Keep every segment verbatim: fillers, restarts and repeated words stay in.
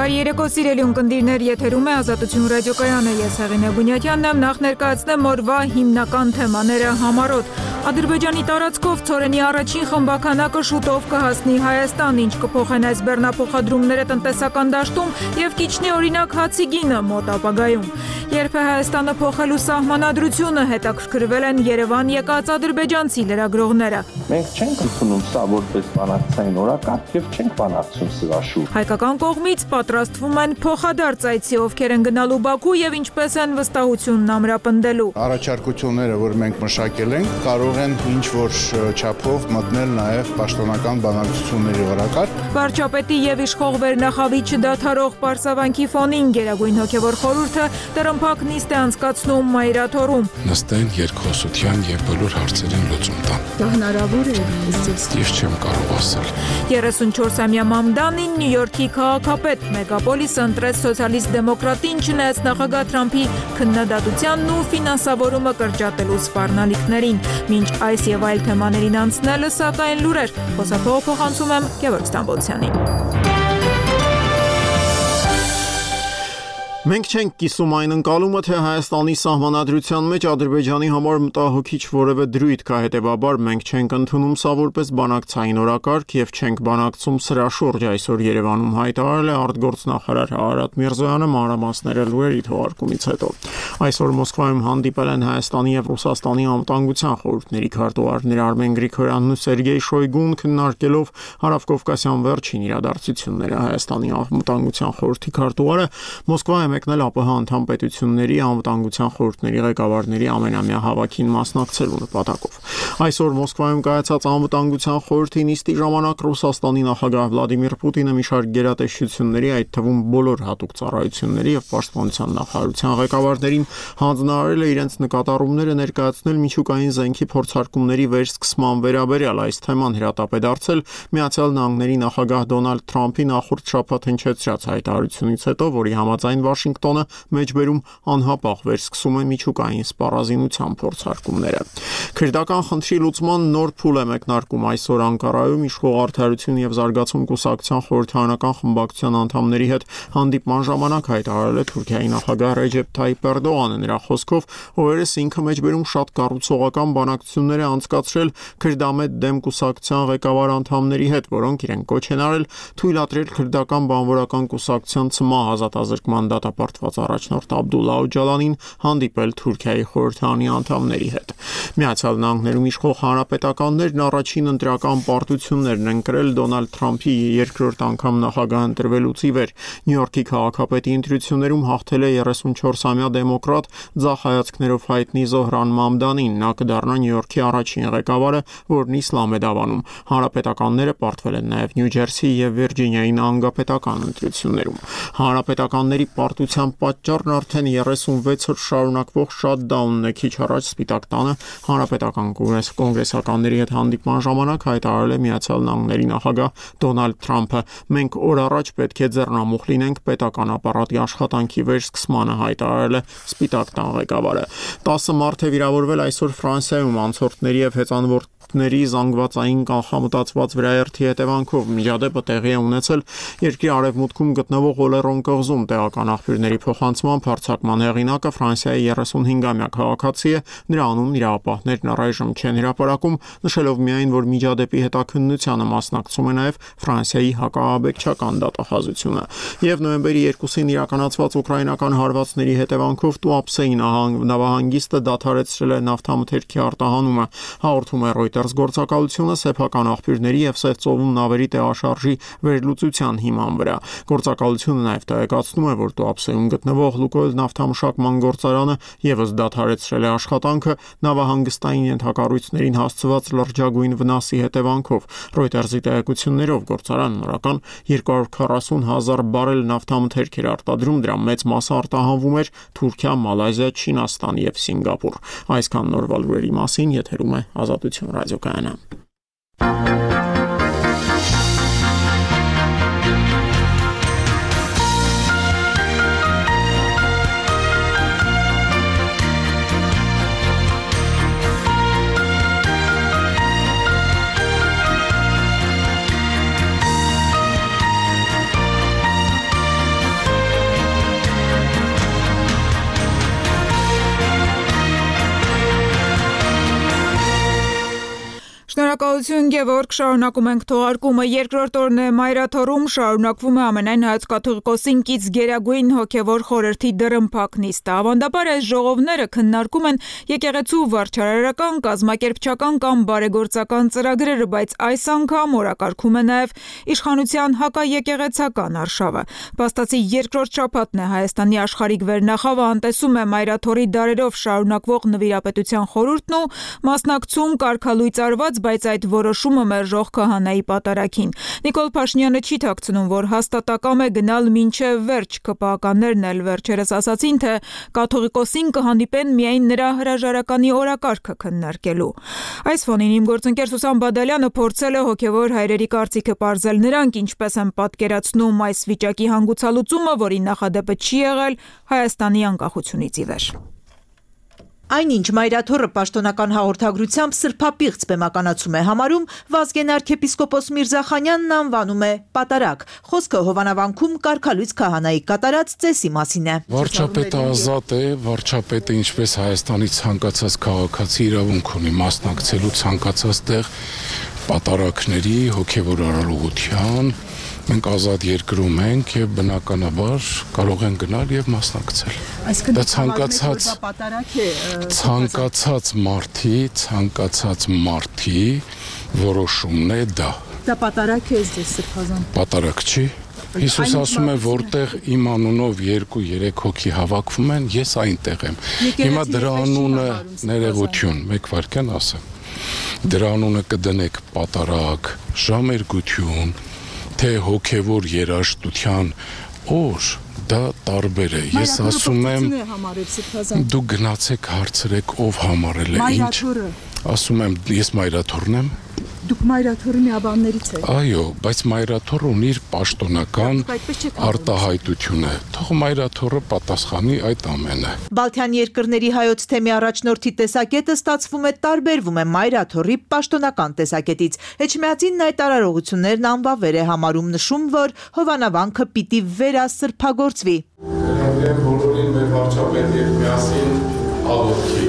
Բարի երեկո սիրելի ունկնդիրներ, եթերում է Ազատություն ռադիոկայանը, ես Հեղինե Բունյատյանն եմ, նախ ներկայացնեմ օրվա հիմնական թեմաները համառոտ։ Ադրբեջանի տարածքով ցորենի առաջին խմբականակը շուտով կհասնի Հայաստան, ինչ կփոխեն այս բեռնափոխադրումները տնտեսական դաշտում եւ կիջնի օրինակ հացի գինը մոտ ապագայում։ Երբ է Հայաստանը փոխելու սահմանադրությունը, հետաքրքրվել են Երևան եկած ադրբեջանցի լրագրողները։ Մենք չենք ընդունում սա որպես բանակցային օրակարգ եւ չենք բանակցում սրա շուրջ։ Հայկական կողմից պատրաստվում են փոխադարձ այցի, ովքեր են գնալու Բաքու եւ ինչպես են վստահությունն ամրապնդելու։ Առաջարկությունները, որ մենք մշակել ենք, կարող են ինչ որ չափով մտնել նաեւ պաշտոնական բանակցությունների օրակարգ։ Վարչապետի եւ իշխող վերնախավի չդադարող պարսավանքի ֆոնին Գերագույն հոգեվոր խորհուրդը տրամփակ նիստ է անցկացնում Մայրաթորում։ Նստեն երկխոսության եւ բոլոր հարցերին լուծում տան։ Դա հնարավոր է Ես չեմ կարող ասել։ երեսունչորսամյա Մամդանին Նյու Յորքի քաղաքապետ մեգապոլիսը ընտրեց սոցիալիստ դեմոկրատին, չնայած նախագահ Թրամփի քննադատությանն ու ֆինանսավորումը կրճատելու սպառնալիքներին։ Մինչ այս եւ այլ թեմաներին անցնելը, սակայն լուրեր, խոսափողը փոխանցում եմ Գևորգ Ստամբոլցյանին։ Մենք չենք կիսում այն ընկալումը, թե Հայաստանի սահմանադրության մեջ Ադրբեջանի համար մտահոգիչ որևէ դրույթ կա, հետևաբար մենք չենք ընդունում սա որպես բանակցային օրակարգ եւ չենք բանակցում սրա շուրջ, այսօր Երևանում հայտարարել է արտգործնախարար Արարատ Միրզոյանը մանրամասները լուրերի թողարկումից հետո։ Այսօր Մոսկվայում հանդիպել են Հայաստանի եւ Ռուսաստանի անվտանգության խորհուրդների քարտուղարներ Արմեն Գրիգորյանն ու Սերգեյ Շոյգուն, քննարկելով հարավկովկասյան վերջին իրադարձությունները։ Հայաստանի անվտանգության խորհրդի քարտուղարը Մոսկվայում մեկնել ԱՊՀ անդամ պետությունների անվտանգության խորհուրդների ղեկավարների ամենամյա հավաքին մասնակցելու նպատակով։ Այսօր Մոսկվայում կայացած անվտանգության խորհրդի նիստի ժամանակ Ռուսաստանի նախագահ Վլադիմիր Պուտինը մի շարք գերատեսչությունների, այդ թվում բոլոր հատուկ ծառայությունների եւ պաշտպանության նախարարության ղեկավարներին հանձնարարել է իրենց նկատառումները ներկայացնել միջուկային զենքի փորձարկումների վերսկսման վերաբերյալ։ Այս թեման հրատապ է դարձել Միացյալ Նահանգների նախագահ Դոնալդ Թրամփի նախորդ շաբաթ հնչեցրած հայտարարությունից հետո, որի համաձայն Վաշինգտոնը մեջբերում անհապաղ վերսկսում է միջուկային սպառազինության փորձարկումները։ Քրդական խնդրի լուծման նոր փուլ է մեկնարկում այսօր Անկարայում իշխող Արդարություն եւ Զարգացում կուսակցության խորհրդարանական խմբակցության անդամների հետ հանդիպման ժամանակ հայտարարել է Թուրքիայի նախագահ Ռեջեփ Թայիփ Էրդողանը։ Նրա խոսքով օրերս ինքը մեջբերում շատ կառուցողական բանակցություններ է անցկացրել Քրդամետ դեմ կուսակցության ղեկավար անդամների հետ, որոնք իրեն կոչ են արել թույլատրել քրդական բանվորական կուսակցության ՑՄԱ ազատազրկման դատապարտված առաջնորդ Աբդուլլա Օջալանին հանդիպել Թուրքիայի խորհրդարանի անդամների հետ։ Միացյալ Նահանգներում իշխող հանրապետականներն առաջին ընտրական պարտություններն են կրել Դոնալդ Թրամփի երկրորդ անգամ նախագահ ընտրվելուց ի վեր։ Նյու Յորքի քաղաքապետի ընտրություններում հաղթել է երեսունչորսամյա դեմոկրատ ձախ հայացքներով հայտնի Զոհրան Մամդանին։ Նա կդառնա Նյու Յորքի առաջին ղեկավարը, որն իսլամ է դավանում։ Հանրապետականները պարտվել են նաև Նյու Ջերսի եւ Վիրջինիայի նահանգապետական ընտրություններում։ Հանրապետականների պարտության պատճառն արդեն երեսունվեց օր շարունակվող շատդաունն է։ Քիչ առաջ Սպիտակ տանը հանրապետական կոնգրեսականների հետ հանդիպման ժամանակ հայտարարել է Միացյալ Նահանգների նախագահ Դոնալդ Թրամփը։ Մենք օր առաջ պետք է ձեռնամուխ լինենք պետական ապարատի աշխատանքի վերսկսմանը, հայտարարել է Սպիտակ տան ղեկավարը։ տասը մարդ է վիրավորվել այսօր Ֆրանսիայում անցորդների եւ հեծանվորդների զանգվածային կանխամտածված վրաերթի հետևանքով։ Միջադեպը տեղի է ունեցել երկրի արևմուտքում գտնվող Օլերոն կղզում։ Տեղական աղբյուրների փոխանցմամբ հարձակման հեղինակը Ֆրանսիայի երեսունհինգամյա քաղաքացի է, նրա անունն իրավապահներն առայժմ չեն հրապարակում, նշելով միայն, որ միջադեպի հետաքննությանը մասնակցում է նաև Ֆրանսիայի հակաաբեկչական դատախազությունը։ Եվ նոյեմբերի երկուսին իրականացված ուկրաինական հարվածների հետևանքով Туапսեի նավահանգիստը դադարեցրել է նավթամթերքի արտահանումը։ Հաղորդում է Reuters գործակալությունը սեփական աղբյուրների եւ Սևծովում նավերի տեղաշարժի վերլուծության հիման վրա։ Գործակալությունը նաև տեղեկացնում է, որ Туапսեում գտնվող Լուկոյլ նավթամշակման գործարանը եւս դադարեցրել է աշխատանքը նավահանգստային ենթակառույցներին հասցված լրջագույն վնասի հետևանքով։ Reuters-ի տեղեկություններով գործարանը նորական երկու հարյուր քառասուն հազար բարել նավթամթերք էր արտադրում, դրա մեծ մասը արտահանվում էր Թուրքիա, Մալայզիա, Չինաստան եւ Սինգապուր։ Այսքան նորվա լուրերի մասին եթերում է Ազատություն ռադիոկայանը։ Շնորհակալություն Գևորգ, շարունակում ենք թողարկումը։ Երկրորդ օրն է Մայրաթոռում շարունակվում է ամենայն հայոց կաթողիկոսին կից գերագույն հոգևոր խորհրդի դռնփակ նիստը։ Ավանդաբար այս ժողովները քննարկում են եկեղեցու վարչարարական, կազմակերպչական կամ բարեգործական ծրագրերը, բայց այս անգամ օրակարգում է նաև իշխանության հակաեկեղեցական արշավը։ Փաստացի երկրորդ շաբաթն է Հայաստանի աշխարհիկ վերնախավը անտեսում է Մայրաթոռի դարերով շարունակվող նվիրապետության խորհուրդն ու մասնակցում կարգալույծ արված, բայց այդ որոշումը մերժող քահանայի պատարագին։ Նիկոլ Փաշինյանը չի թաքցնում, որ հաստատակամ է գնալ մինչև վերջ։ ԿՊԱ-ականներն էլ վերջերս ասացին, թե կաթողիկոսին կհանդիպեն միայն նրա հրաժարականի օրակարգը քննարկելու։ Այս ֆոնին իմ գործընկեր Սուսան Բադալյանը փորձել է հոգևոր հայրերի կարծիքը պարզել, նրանք ինչպես են պատկերացնում այս վիճակի հանգուցալուծումը, որի նախադեպը չի եղել Հայաստանի անկախությունից ի վեր։ Այնինչ Մայրաթոռը պաշտոնական հաղորդագրությամբ սրբապիղծ բեմականացում է համարում, Վազգեն arczepiskopos Միրզախանյանն անվանում է պատարագ։ Խոսքը Հովանավանքում կարգալույծ քահանայի կատարած ծեսի մասին է։ Վարչապետը ազատ է, վարչապետը ինչպես Հայաստանի ցանկացած քաղաքացի իրավունք ունի մասնակցելու ցանկացած տեղ պատարագների, հոգևոր արարողության։ Մենք ազատ երկրում ենք եւ բնականաբար կարող են գնալ եւ մասնակցել։ Դա ցանկացած ցանկացած մարդի, ցանկացած մարդի որոշումն է դա։ Դա պատարագ է ձեզ սրբազան։ Պատարագ չի։ Հիսուս ասում է, որտեղ իմ անունով երկու երեք հոգի հավաքվում են, ես այնտեղ եմ։ Հիմա դրա անունը ներողություն, մեկ վայրկյան ասեմ։ Դրա անունը կդնեք պատարագ, ժամերգություն, թե հոգևոր երաժշտության օր, դա տարբեր է։ Ես ասում եմ, դու գնացեք հարցրեք ով համարել է ինչ։ Ասում եմ, ես Մայրաթոռն եմ։ Դուք Մայրաթոռի միաբաններից եք։ Այո, բայց Մայրաթոռը ունի իր պաշտոնական արտահայտությունը։ Թող Մայրաթոռը պատասխանի այդ ամենը։ Բալթյան երկրների հայոց թեմի առաջնորդի տեսակետը ստացվում է տարբերվում է Մայրաթոռի պաշտոնական տեսակետից։ Էջմիածինն այդ արարողություններն անվավեր է համարում, նշում, որ Հովանավանքը պիտի վերասրբագործվի։ Վերաբերեմ բոլորին մեր վարչապետ եւ միասին աղոթքի։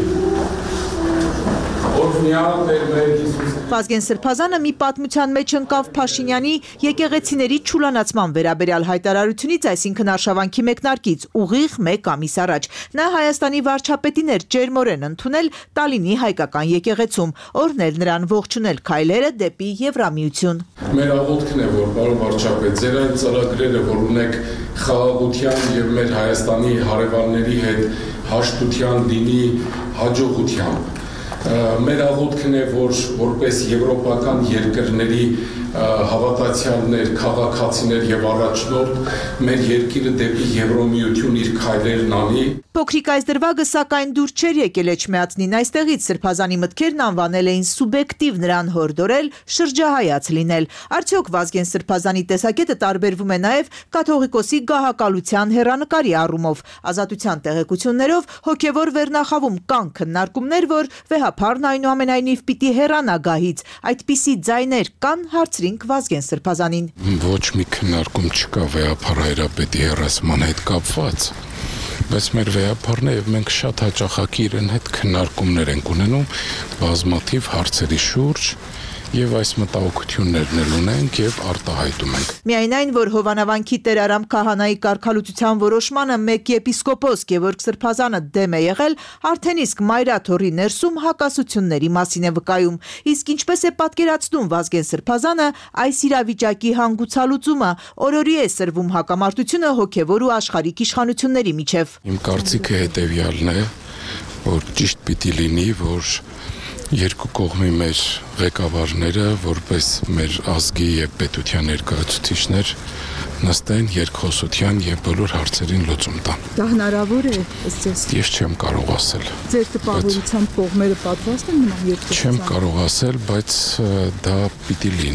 Օրհնյալ Տեր մեր Հիսուս Վազգեն Սրբազանը մի պատմության մեջ ընկավ Փաշինյանի եկեղեցիների չուլանացման վերաբերյալ հայտարարությունից, այսինքն արշավանքի մեկնարկից ուղիղ մեկ ամիս առաջ։ Նա Հայաստանի վարչապետին էր ջերմորեն ընդունել Տալինի հայկական եկեղեցում, օրհնել նրան, ողջունել քայլերը դեպի Եվրամիություն։ Մեր աղոթքն է, որ պարոն վարչապետ, ձեր այն ծրագրերը, որ ունեք խաղաղության եւ մեր Հայաստանի հարևանների հետ հաշտության, դինի հաջողությամբ մեր աղոթքն է, որ որպես եվրոպական երկրների հավատացյալներ, քաղաքացիներ եւ առաջնորդ մեր երկիրը դեպի Եվրոմիություն իր քայլերն անի։ Փոքրիկ այս դրվագը սակայն դուր չէր եկել Էջմիածնին, այստեղից Սրբազանի մտքերն անվանել էին սուբյեկտիվ, նրան հորդորել շրջահայաց լինել։ Արդյոք Վազգեն Սրբազանի տեսակետը տարբերվում է նաև կաթողիկոսի գահակալության հեռանկարի առումով։ Ազատության տեղեկություններով հոգևոր վերնախավում կան քննարկումներ, որ վեհափարն այնուամենայնիվ պիտի հեռանա գահից։ Այդպիսի ձայներ կան, հարցրինք Վազգեն Սրբազանին։ Ոչ մի քննարկում չկա վեհափար հայրապետի հեռացման հետ կապված։ Բայց մեր վեհափարն է եւ մենք շատ հաճախակի իրեն հետ քննարկումներ ենք ունենում բազմաթիվ հարցերի շուրջ եւ այս մտահոգություններն էլ ունենք եւ արտահայտում ենք։ Միայն այն, որ Հովանավանքի Տեր Արամ քահանայի կարգալուծության որոշմանը մեկ եպիսկոպոս Գևորգ Սրբազանը դեմ է եղել, արդեն իսկ Մայրաթոռի ներսում հակասությունների մասին է վկայում։ Իսկ ինչպես է պատկերացնում Վազգեն Սրբազանը այս իրավիճակի հանգուցալուծումը, օրորի է սրվում հակամարտությունը հոգևոր ու աշխարհիկ իշխանությունների միջև։ Իմ կարծիքը հետեւյալն է, որ ճիշտ պիտի լինի, որ երկու կողմի մեր ղեկավարները, որպես մեր ազգի եւ պետության ներկայացուցիչներ, նստեն երկխոսության եւ բոլոր հարցերին լուծում տան։ Դա հնարավոր է, ըստ ձեզ։ Ես չեմ կարող ասել։ Ձեր տպավորությամբ կողմերը պատրաստ են նման երկխոսության։ Չեմ կարող ասել, բայց դա պիտի լինի։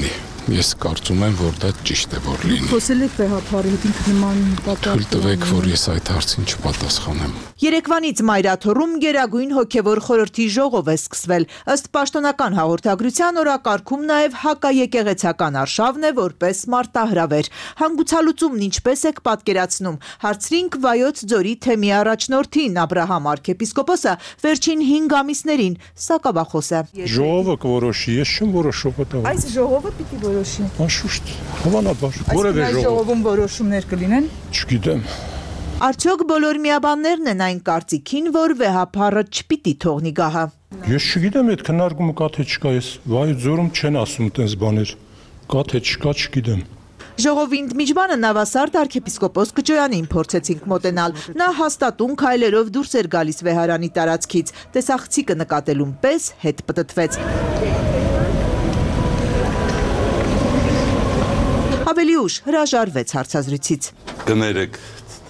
Ես կարծում եմ, որ դա ճիշտ է, որ լինի։ Խոսել եք վեհապարի հետ ինքը նման Թույլ տվեք, որ ես այդ հարցին չպատասխանեմ։ Երեկվանից Մայրաթորում գերագույն հոգևոր խորհրդի ժողով է սկսվել։ Ըստ պաշտոնական հաղորդագրության օրակարգում նաև հակաեկեղեցական արշավն է որպես մարտահրավեր։ Հանգուցալուծումն ինչպես եք պատկերացնում։ Հարցրինք Վայոց ձորի թեմի առաջնորդին Աբրահամ arczepiskopos-ը վերջին հինգ ամիսներին սակավախոս է։ Ժողովը կորոշի, ես չեմ որոշող դա։ Այս ժողովը պիտի որոշի։ Անշուշտ, հավանաբար, որևէ Այս ժողովում որոշումներ կլինեն։ Չգիտեմ։ Արդյոք բոլոր միաբաններն են այն կարծիքին, որ վեհապարը չպիտի թողնի գահը։ Ես չգիտեմ այդ քննարկումը կա թե չկա, ես Վայոց ձորում չեն ասում այդպես բաներ։ Կա թե չկա, չգիտեմ։ Ժողովի ընդմիջմանը Նավասարդ arczepiskopos Կճոյանին փորձեցինք մոտենալ։ Նա հաստատուն քայլերով դուրս էր գալիս վեհարանի տարածքից, տեսախցիկը նկատելուն պես հետ պտտվեց։ Ավելի ուշ հրաժարվեց հարցազրույցից։ Կներեք։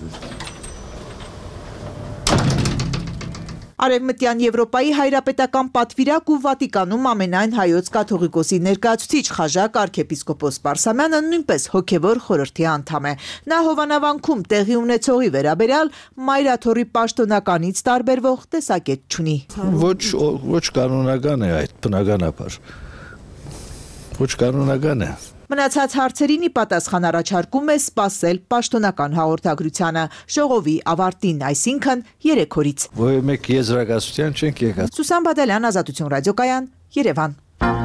Արևմտյան Եվրոպայի հայրապետական պատվիրակ ու Վատիկանում ամենայն հայոց կաթողիկոսի ներկայացուցիչ խաժակ arczepiskopos Պարսամյանը նույնպես հոգևոր խորհրդի անդամ է։ Նա Հովանավանքում տեղի ունեցողի վերաբերյալ Մայրաթորի պաշտոնականից տարբերվող տեսակետ չունի։ Ոչ ոչ կանոնական է այդ, բնականաբար։ Ոչ կանոնական է։ Մնացած հարցերին ի պատասխան առաջարկում է սպասել պաշտոնական հաղորդագրությանը ժողովի ավարտին, այսինքն երեք օրից։ Ոչ մեկ եզրակացության չենք եկած։ Սուսան Բադալյան, Ազատություն ռադիոկայան, Երևան։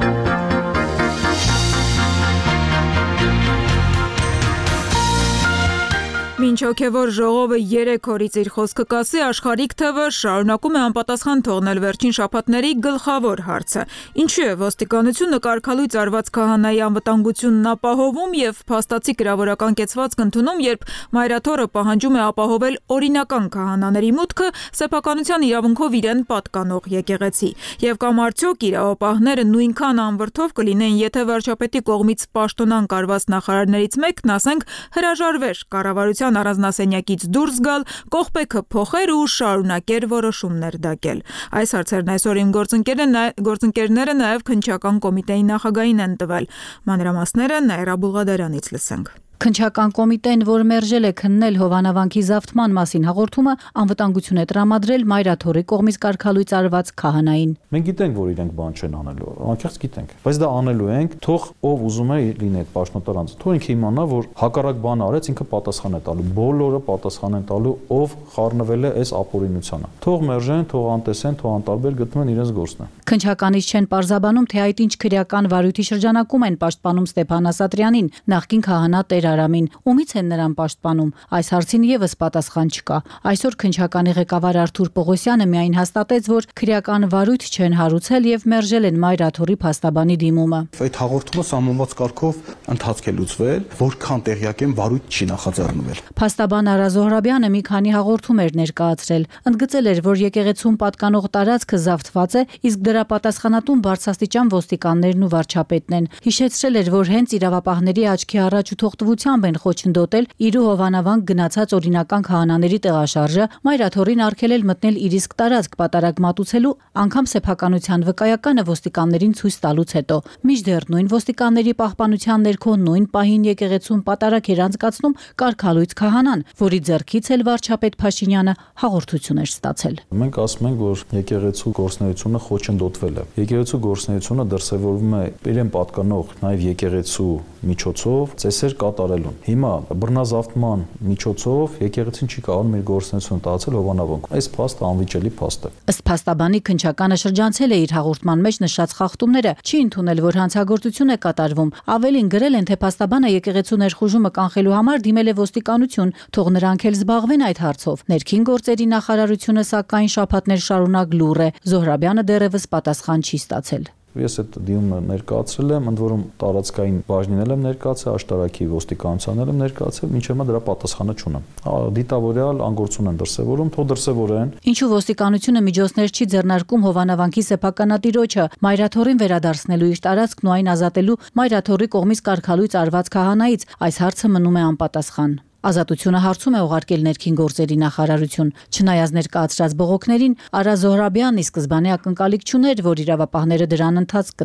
Մինչ հոգևոր ժողովը երեք օրից իր խոսքը կասի, Աշխարհիկ թվը շարունակում է անպատասխան թողնել վերջին շաբաթների գլխավոր հարցը։ Ինչու է ոստիկանությունը կարգալույծ արված քահանայի անվտանգությունն ապահովում եւ փաստացի կրավորական կեցվածք ընդունում, երբ Մայրաթորը պահանջում է ապահովել օրինական քահանաների մուտքը սեփականության իրավունքով իրեն պատկանող եկեղեցի։ Եվ կամ արդյոք իրավապահները նույնքան անվրդով կլինեն, եթե վարչապետի կողմից պաշտոնան կարված նախարարներից մեկն, ասենք, հրաժարվեր կառավարության առանձնասենյակից դուրս գալ, կողպեքը փոխեր ու շարունակեր որոշումներ դակել։ Այս հարցերն այսօր իմ գործընկերները նաև քննչական կոմիտեի նախագահին են տվել։ Մանրամասները Նաիրա Բուլղադարյանից լսենք։ Քննչական կոմիտեն, որ մերժել է քննել Հովանավանքի զավթման մասին հաղորդումը, անվտանգություն է տրամադրել Մայրաթորի կողմից կարգալույծ արված քահանային։ Մենք գիտենք, որ իրենք բան չեն անելու, անկեղծ գիտենք, բայց դա անելու ենք, թող ով ուզում է լինի այդ պաշտոնատարանց, թող ինքը իմանա, որ հակառակ բան արեց, ինքը պատասխան է տալու, բոլորը պատասխան են տալու, ով խառնվել է այս ապօրինությանը։ Թող մերժեն, թող անտեսեն, թող անտարբեր գտնեն իրենց գործն է։ Քննչականից չեն պարզաբանում, թե այդ ինչ քրեական վարույթի շրջանակում են պաշտպանում Ստեփան Ասատրյանին, նախկին քահանա Տեր Արամին, ումից են նրան պաշտպանում։ Այս հարցին եւս պատասխան չկա։ Այսօր քննչականի ղեկավար Արթուր Պողոսյանը միայն հաստատեց, որ քրեական վարույթ չեն հարուցել եւ մերժել են Մայրաթորի փաստաբանի դիմումը։ Այդ հաղորդումը սահմանված կարգով ընթացք է լուծվել, որքան տեղյակ եմ, վարույթ չի նախաձեռնվել։ Փաստաբան Արա Զոհրաբյանը մի քանի հաղորդում էր ներկայացրել, ընդգծել էր, որ եկեղեցուն պատկանող տարածքը զավթված է, իսկ դրա պատասխանատուն բարձրաստիճան ոստիկաններն ու վարչապետն են։ Հիշեցրել էր, որ հենց իրավապահների աչքի առաջ ու թողտվությամբ են խոչընդոտել իր ու Հովանավանք գնացած օրինական քահանաների տեղաշարժը, Մայրաթորին արգելել մտնել իր իսկ տարածք պատարագ մատուցելու, անգամ սեփականության վկայականը ոստիկաններին ցույց տալուց հետո։ Մինչդեռ նույն ոստիկանների պահպանության ներքո նույն պահին եկեղեցուն պատարագ էր անցկացնում կարգալույծ քահանան, որի ձեռքից էլ վարչապետ Փաշինյանը հաղորդություն էր ստացել։ Մենք ասում ենք, որ եկեղեցու գործունեությունը խոչընդոտվել է։ Եկեղեցու գործունեությունը դրսևորվում է իրեն պատկանող նաև եկեղեցու միջոցով ծեսեր կատարելուն։ Հիմա բռնազավթման միջոցով եկեղեցին չի կարողանում իր գործունեությունը տարածել Հովանավանքում։ Այս փաստը անվիճելի փաստ է։ Ըստ փաստաբանի քննչականը շրջանցել է իր հաղորդման մեջ նշած խախտումները, չի ընդունել, որ հանցագործություն է կատարվում։ Ավելին գրել են, թե փաստաբանը եկեղեցու ներխուժումը կանխելու համար դիմել է ոստիկանություն, թող նրանք էլ զբաղվեն այդ հարցով։ Ներքին գործերի նախարարությունը սակայն շաբաթներ շարունակ լուռ է։ Զոհրաբյանը դեռևս պատասխան չի ստացել։ Ես այդ դիմումը ներկայացրել եմ, ընդ որում տարածքային բաժնին եմ ներկայացել, աշտարակի ոստիկանության եմ ներկայացել, մինչև հիմա դրա պատասխանը չունեմ։ Դիտավորյալ անգործություն են դրսևորում, թող դրսևորեն։ Ինչու ոստիկանությունը միջոցներ չի ձեռնարկում Հովանավանքի սեփականատիրոջը Մայրաթորին վերադարձնելու իր տարածքն ու այն ազատելու Մայրաթորի կողմից կարգալույծ արված քահանայից, այս հարցը մնում է անպատասխան։ Ազատությունը հարցում է ուղարկել ներքին գործերի նախարարություն։ Չնայած ներկայացրած բողոքներին, Արա Զոհրաբյանն ի սկզբանե ակնկալիք չուներ, որ իրավապահները դրան ընթացք կտան։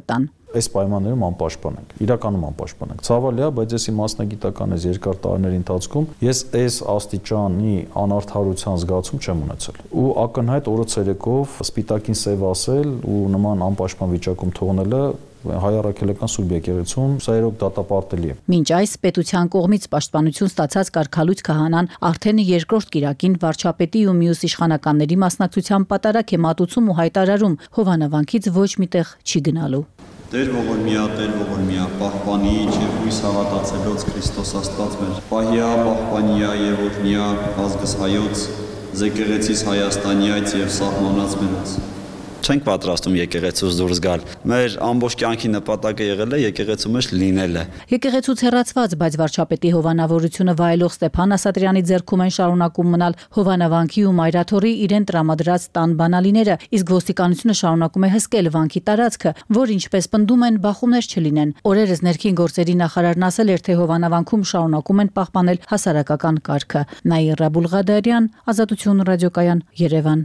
այս պայմաններում անպաշտպան ենք, իրականում անպաշտպան ենք։ Ցավալի է, բայց եսի մասնագիտական այս երկար տարիների ընթացքում ես այս աստիճանի անարդարության զգացում չեմ ունեցել։ Ու ակնհայտ օրը ցերեկով սպիտակին սև ասել ու նման անպաշտպան վիճակում թողնելը հայ առաքելական սուրբ եկեղեցում սա երբ դատապարտելի է։ Մինչ այս պետության կողմից պաշտպանություն ստացած Կարգալույց քահանան արդեն երկրորդ կիրակին վարչապետի ու մյուս իշխանականների մասնակցությամբ պատարակ է մատուցում ու հայտարարում Հովանավանքից ոչ միտեղ չի գնալու։ Տեր ողորմիա, Տեր ողորմիա, պահպանիչ եւ հույս հավատացելոց Քրիստոս Աստված մեր, պահիա, պահպանիա եւ օրհնիա ազգս հայոց, եկեղեցիս Հայաստանյաց եւ սահմանած մնաց։ Չենք պատրաստում եկեղեցուց դուրս գալ։ Մեր ամբողջ կյանքի նպատակը եղել է եկեղեցու մեջ լինելը։ Եկեղեցուց հեռացված, բայց վարչապետի հովանավորությունը վայելող Ստեփան Ասատրյանի ձեռքում են շարունակում մնալ Հովանավանքի ու Մայրաթորի իրեն տրամադրած տան բանալիները, իսկ ոստիկանությունը շարունակում է հսկել վանքի տարածքը, որ ինչպես պնդում են, բախումներ չլինեն։ Օրերս ներքին գործերի նախարարն ասել էր, թե Հովանավանքում շարունակում են պահպանել հասարակական կարգը։ Նաիրա Բուլղադարյան, Ազատություն ռադիոկայան, Երևան։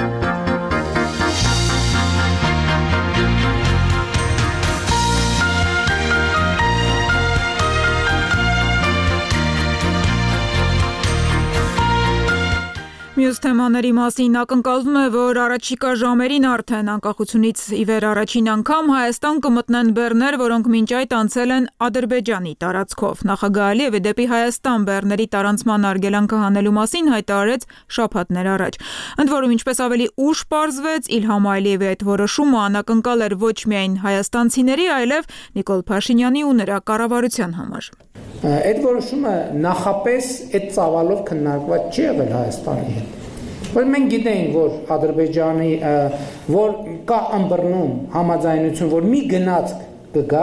Մյուս թեմաների մասին ակնկալվում է, որ առաջիկա ժամերին արդեն անկախությունից ի վեր առաջին անգամ Հայաստան կմտնեն բեռներ, որոնք մինչ այդ անցել են Ադրբեջանի տարածքով։ Նախագահ Ալիևը դեպի Հայաստան բեռների տարանցման արգելանքը հանելու մասին հայտարարեց շաբաթներ առաջ։ Ընդ որում, ինչպես ավելի ուշ պարզվեց, Իլհամ Ալիևի այդ որոշումը անակնկալ էր ոչ միայն հայաստանցիների, այլև Նիկոլ Փաշինյանի ու նրա կառավարության համար։ Այդ որոշումը նախապես այդ ծավալով քննարկված չի եղել Հայաստանի հետ։ Որ մենք գիտենք, որ Ադրբեջանի որ կա ըմբռնում համաձայնություն, որ մի գնացք կգա,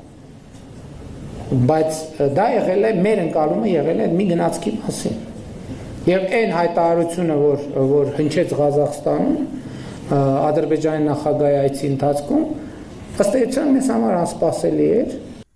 բայց դա եղել է մեր ընկալումը եղել է մի գնացքի մասին։ Եվ այն հայտարարությունը, որ որ հնչեց Ղազախստանում Ադրբեջանի նախագահի այցի ընթացքում, ըստ էության մեզ համար անսպասելի էր։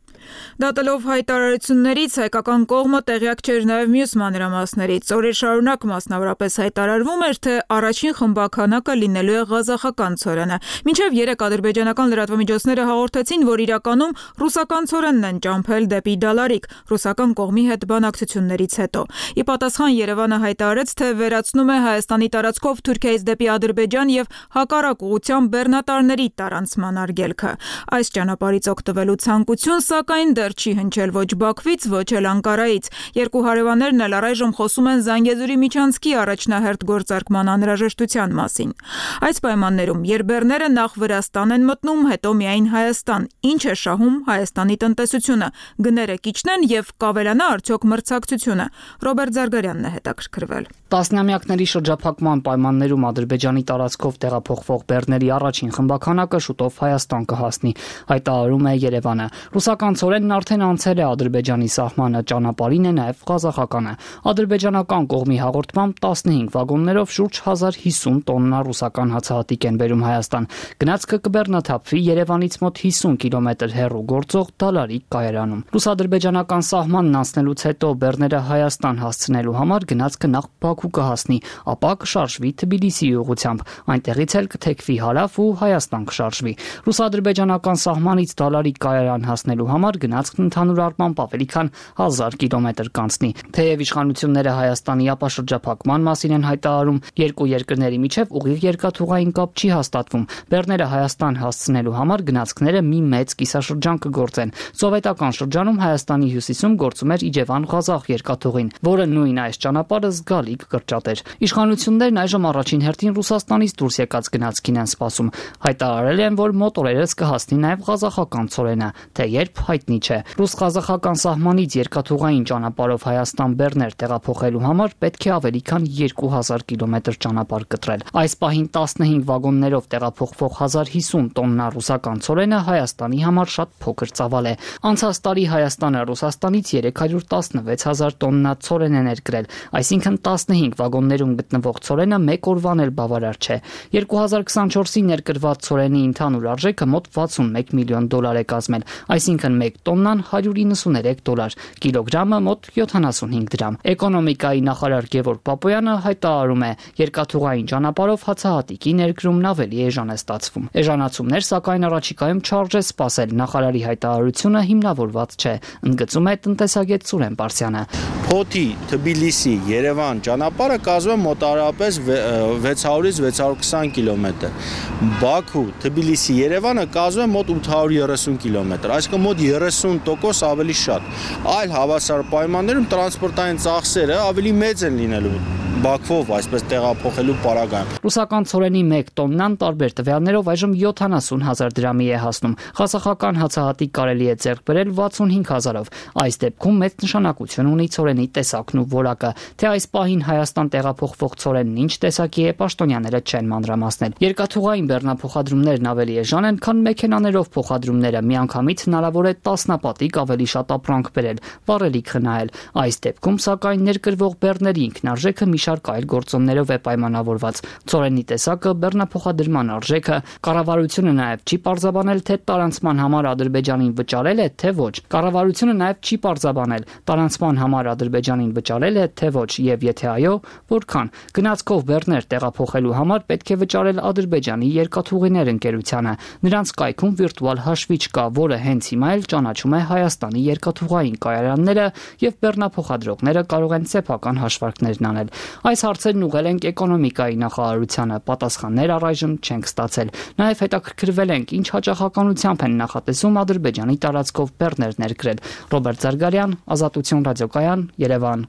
Դատելով հայտարարություններից հայկական կողմը տեղյակ չէր նաև մյուս մանրամասներից։ Օրեր շարունակ մասնավորապես հայտարարվում էր, թե առաջին խմբականակը լինելու է ղազախական ցորենը։ Մինչև երեք ադրբեջանական լրատվամիջոցները հաղորդեցին, որ իրականում ռուսական ցորենն են ճամփել դեպի Դալարիկ ռուսական կողմի հետ բանակցություններից հետո։ Ի պատասխան Երևանը հայտարարեց, թե վերացնում է Հայաստանի տարածքով Թուրքիայից դեպի Ադրբեջան եւ հակառակ ուղղությամբ բեռնատարների տարանցման արգելքը։ Այս ճանապարհից օգտվելու ցանկություն, սակայն չի հնչել ոչ Բաքվից, ոչ էլ Անկարայից։ Երկու հարևաններն էլ առայժմ խոսում են Զանգեզուրի միջանցքի առաջնահերթ գործարկման անհրաժեշտության մասին։ Այս պայմաններում, երբ բեռները նախ Վրաստան են մտնում, հետո միայն Հայաստան, ինչ է շահում Հայաստանի տնտեսությունը, գները կիջնեն եւ կավելանա արդյոք մրցակցությունը։ Ռոբերտ Զարգարյանն է հետաքրքրվել։ Տասնամյակների շրջափակման պայմաններում Ադրբեջանի տարածքով տեղափոխվող բեռների առաջին խմբականակը շուտով Հայաստան կհասնի, հայտարարում է Երևանը։ Ռուսական ցորենն արդեն անցել է Ադրբեջանի սահմանը, ճանապարհին է նաև ղազախականը։ Ադրբեջանական կողմի հաղորդմամբ տասնհինգ վագոններով շուրջ հազար հիսուն տոննա ռուսական հացահատիկ են բերում Հայաստան։ Գնացքը կբեռնաթափվի Երևանից մոտ հիսուն կիլոմետր հեռու գործող Դալարիկ կայարանում։ Ռուս-ադրբեջանական սահմանն անցնելուց հետո բեռները Հայաստան հասցնելու համար գնացքը նախ Բաքու կհասնի, ապա կշարժվի Թբիլիսիի ուղղությամբ, այնտեղից էլ կթեքվի հարավ ու Հայաստան կշարժվի։ Ռուս-ադրբեջանական սահմանից Դալարիկ կայարան հասնելու համար գնացքն ընդհանուր առմամբ ավելի քան հազար կիլոմետր կանցնի։ Թեև իշխանությունները Հայաստանի ապաշրջափակման մասին են հայտարարում, երկու երկրների միջև ուղիղ երկաթուղային կապ չի հաստատվում։ Բեռները Հայաստան հասցնելու համար գնացքները մի մեծ կիսաշրջան կգործեն։ Սովետական շրջանում Հայաստանի հյուսիսում գործում էր Իջևան-Ղազախ երկաթուղին, որը նույն այս ճանապարհը զգալի կկրճատ էր։ Իշխանություններն այժմ առաջին հերթին Ռուսաստանից դուրս եկած գնացքին են սպասում։ Հայտարարել են, որ մոտ օրերս կհասնի նաև ղազախական ցորենը, թե երբ հայտնի չէ։ Ռուս-ղազախական սահմանից երկաթուղային ճանապարհով Հայաստան բեռներ տեղափոխելու համար պետք է ավելի քան երկու հազար կիլոմետր ճանապարհ կտրել։ Այս պահին տասնհինգ վագոններով տեղափոխվող հազար հիսուն տոննա ռուսական ցորենը Հայաստանի համար շատ փոքր ծավալ է։ Անցած տարի Հայաստանը Ռուսաստանից երեք հարյուր տասնվեց հազար տոննա ցորեն է ներկրել, այսինքն տասնհինգ տասնհինգ վագոններում գտնվող ցորենը մեկ օրվան էլ բավարար չէ։ երկու հազար քսանչորսի ներկրված ցորենի ընդհանուր արժեքը մոտ վաթսունմեկ միլիոն դոլար է կազմել, այսինքն մեկ տոննան հարյուր իննսուներեք դոլար, կիլոգրամը մոտ յոթանասունհինգ դրամ։ Էկոնոմիկայի նախարար Գևորգ Պապոյանը հայտարարում է, երկաթուղային ճանապարհով հացահատիկի ներկրումն ավելի էժան է ստացվում։ Էժանացումներ, սակայն առաջիկայում չարժե սպասել, նախարարի հայտարարությունը հիմնավորված չէ, ընդգծում է տնտեսագետ Սուրեն Պարսյանը։ Փոթի Թբիլիսի Երևան ճանապարհը կազմում է մոտավորապես վեց հարյուրից վեց հարյուր քսան կիլոմետր։ Բաքու Թբիլիսի Երևանը կազմում է մոտ ութ հարյուր երեսուն կիլոմետր, այսինքն մոտ երեսուն տոկոս ավելի շատ։ Այլ հավասար պայմաններում տրանսպորտային ծախսերը ավելի մեծ են լինելու Բաքվով այսպես տեղափոխելու պարագայում։ Ռուսական ցորենի մեկ տոննան տարբեր տվյալներով այժմ յոթանասուն հազար դրամի է հասնում։ Ղազախական հացահատիկ կարելի է ձեռք բերել վաթսունհինգ հազարով։ Այս դեպքում մեծ նշանակություն ունի ցորենի տեսակն ու որակը։ Թե այս պահին Հայաստան տեղափոխվող ցորենն ինչ տեսակի է, պաշտոնյաները չեն մանրամասնել։ Երկաթուղային բեռնափոխադրումներն ավելի էժան են, քան մեքենաներով փոխադրումները։ Միանգամից հնարավոր է տասնապատիկ ավելի շատ ապրանք բերել, վառելիք խնայել։ Այս դեպքում սակայն ներկրվող բեռների ինքնարժեքը մի շարք այլ գործոններով է պայմանավորված։ Ցորենի տեսակը, բեռնափոխադրման արժեքը, կառավարությունը նաև չի պարզաբանել, թե տարանցման համար Ադրբեջանին վճարել է, թե ոչ։ Կառավարությունը նաև չի պարզաբանել, տարանցման համար Ադրբեջանին վճարել է, թե ոչ, եւ եթե այո, որքան։ Գնացքով բեռներ տեղափոխելու համար պետք է վճարել Ադրբեջանի երկաթուղիներ ընկերությանը։ Նրանց կայքում վիրտուալ հաշվիչ կա, որը հենց հիմա էլ ճանաչում է Հայաստանի երկաթուղային կայարանները, եւ բեռնափոխադրողները կարող են սեփական հաշվարկներն անել։ Այս հարցերն ուղղել ենք էկոնոմիկայի նախարարությանը, պատասխաններ առայժմ չենք ստացել։ Նաև հետաքրքրվել ենք, ինչ հաճախականությամբ են նախատեսում Ադրբեջանի տարածքով բեռներ ներկրել։ Ռոբերտ Զարգարյան, Ազատություն ռադիոկայան, Երևան։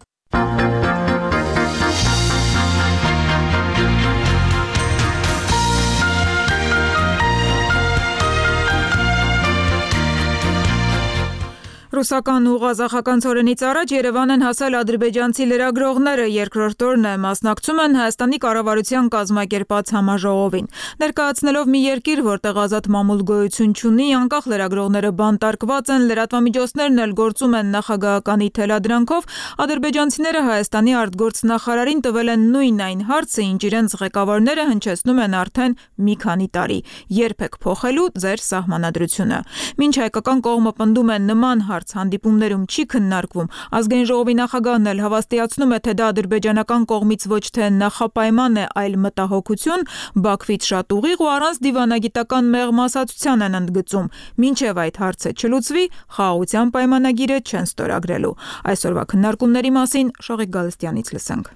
Ռուսական ու ղազախական ցորենից առաջ Երևան են հասել ադրբեջանցի լրագրողները, երկրորդ օրն է մասնակցում են Հայաստանի կառավարության կազմակերպած համաժողովին։ Ներկայացնելով մի երկիր, որտեղ ազատ մամուլ գոյություն չունի, անկախ լրագրողները բանտարկված են, լրատվամիջոցներն էլ գործում են նախագահականի թելադրանքով, ադրբեջանցիները Հայաստանի արտգործնախարարին տվել են նույն այն հարցը, ինչ իրենց ղեկավարները հնչեցնում են արդեն մի քանի տարի. երբ եք փոխելու ձեր սահմանադրությունը։ Մինչ հայկական կողմը պնդում է նման հարց հանդիպումներում չի քննարկվում, ազգային ժողովի նախագահն էլ հավաստիացնում է, թե դա ադրբեջանական կողմից ոչ թե նախապայման է, այլ մտահոգություն, Բաքվից շատ ուղիղ ու առանց դիվանագիտական մեղմ ասացության են ընդգծում։ Մինչև այդ հարցը չլուծվի, խաղաղության պայմանագիրը չեն ստորագրելու։ Այսօրվա քննարկումների մասին Շողիկ Գալստյանից լսենք։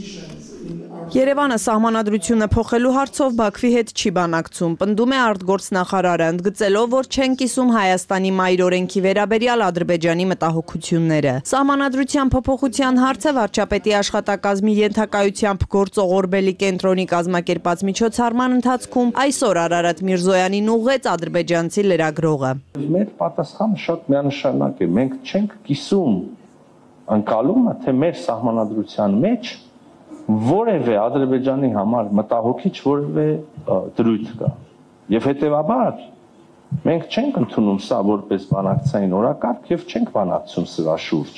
Երևանը սահմանադրությունը փոխելու հարցով Բաքվի հետ չի բանակցում, պնդում է արտգործնախարարը, ընդգծելով, որ չեն կիսում Հայաստանի մայր օրենքի վերաբերյալ Ադրբեջանի մտահոգությունները։ Սահմանադրության փոփոխության հարցը վարչապետի աշխատակազմի ենթակայությամբ գործող Օրբելի կենտրոնի կազմակերպած միջոցառման ընթացքում այսօր Արարատ Միրզոյանին ուղղեց ադրբեջանցի լրագրողը։ Մեր պատասխանը շատ միանշանակ է, մենք չենք կիսում ընկալումը, թե մեր սահմանադրության մեջ որևէ Ադրբեջանի համար մտահոգիչ որևէ դրույթ կա։ Եվ հետևաբար մենք չենք ընդունում սա որպես բանակցային օրակարգ եւ չենք բանակցում սրա շուրջ։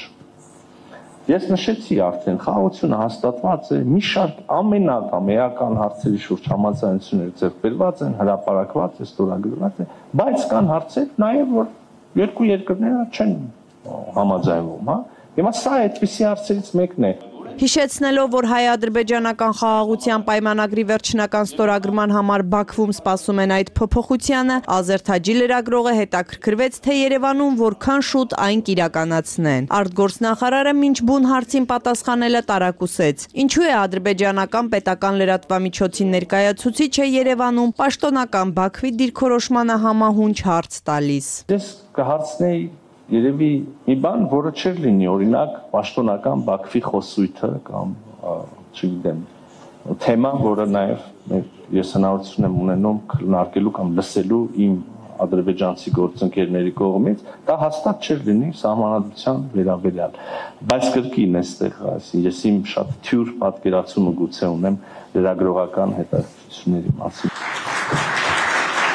Ես նշեցի արդեն, խաղաղությունը հաստատված է, մի շարք ամենական էական հարցերի շուրջ համաձայնություններ ձեռք բերված են, հրապարակված է, ստորագրված է, բայց կան հարցեր նաեւ, որ երկու երկրները չեն համաձայնվում, հա։ Հիմա սա այդպիսի հարցերից մեկն է։ Հիշեցնելով, որ հայ-ադրբեջանական խաղաղության պայմանագրի վերջնական ստորագրման համար Բաքվում սպասում են այդ փոփոխությանը, Ազերթաջի լրագրողը հետաքրքրվեց, թե Երևանում որքան շուտ այն կիրականացնեն։ Արտգործնախարարը մինչ բուն հարցին պատասխանելը տարակուսեց։ Ինչու է ադրբեջանական պետական լրատվամիջոցի ներկայացուցիչը Երևանում պաշտոնական Բաքվի դիրքորոշմանը համահունչ հարց տալիս։ Ես կհարցնեի երևի մի բան, որը չէր լինի, օրինակ պաշտոնական Բաքվի խոսույթը կամ չգիտեմ, թեմա, որը նաև ես հնարավորություն եմ ունենում քննարկելու կամ լսելու իմ ադրբեջանցի գործընկերների կողմից, դա հաստատ չէր լինի սահմանադրության վերաբերյալ։ Բայց կրկին այստեղ, այսինքն ես իմ շատ թյուր պատկերացումը գուցե ունեմ լրագրողական հետաքրքրությունների մասին։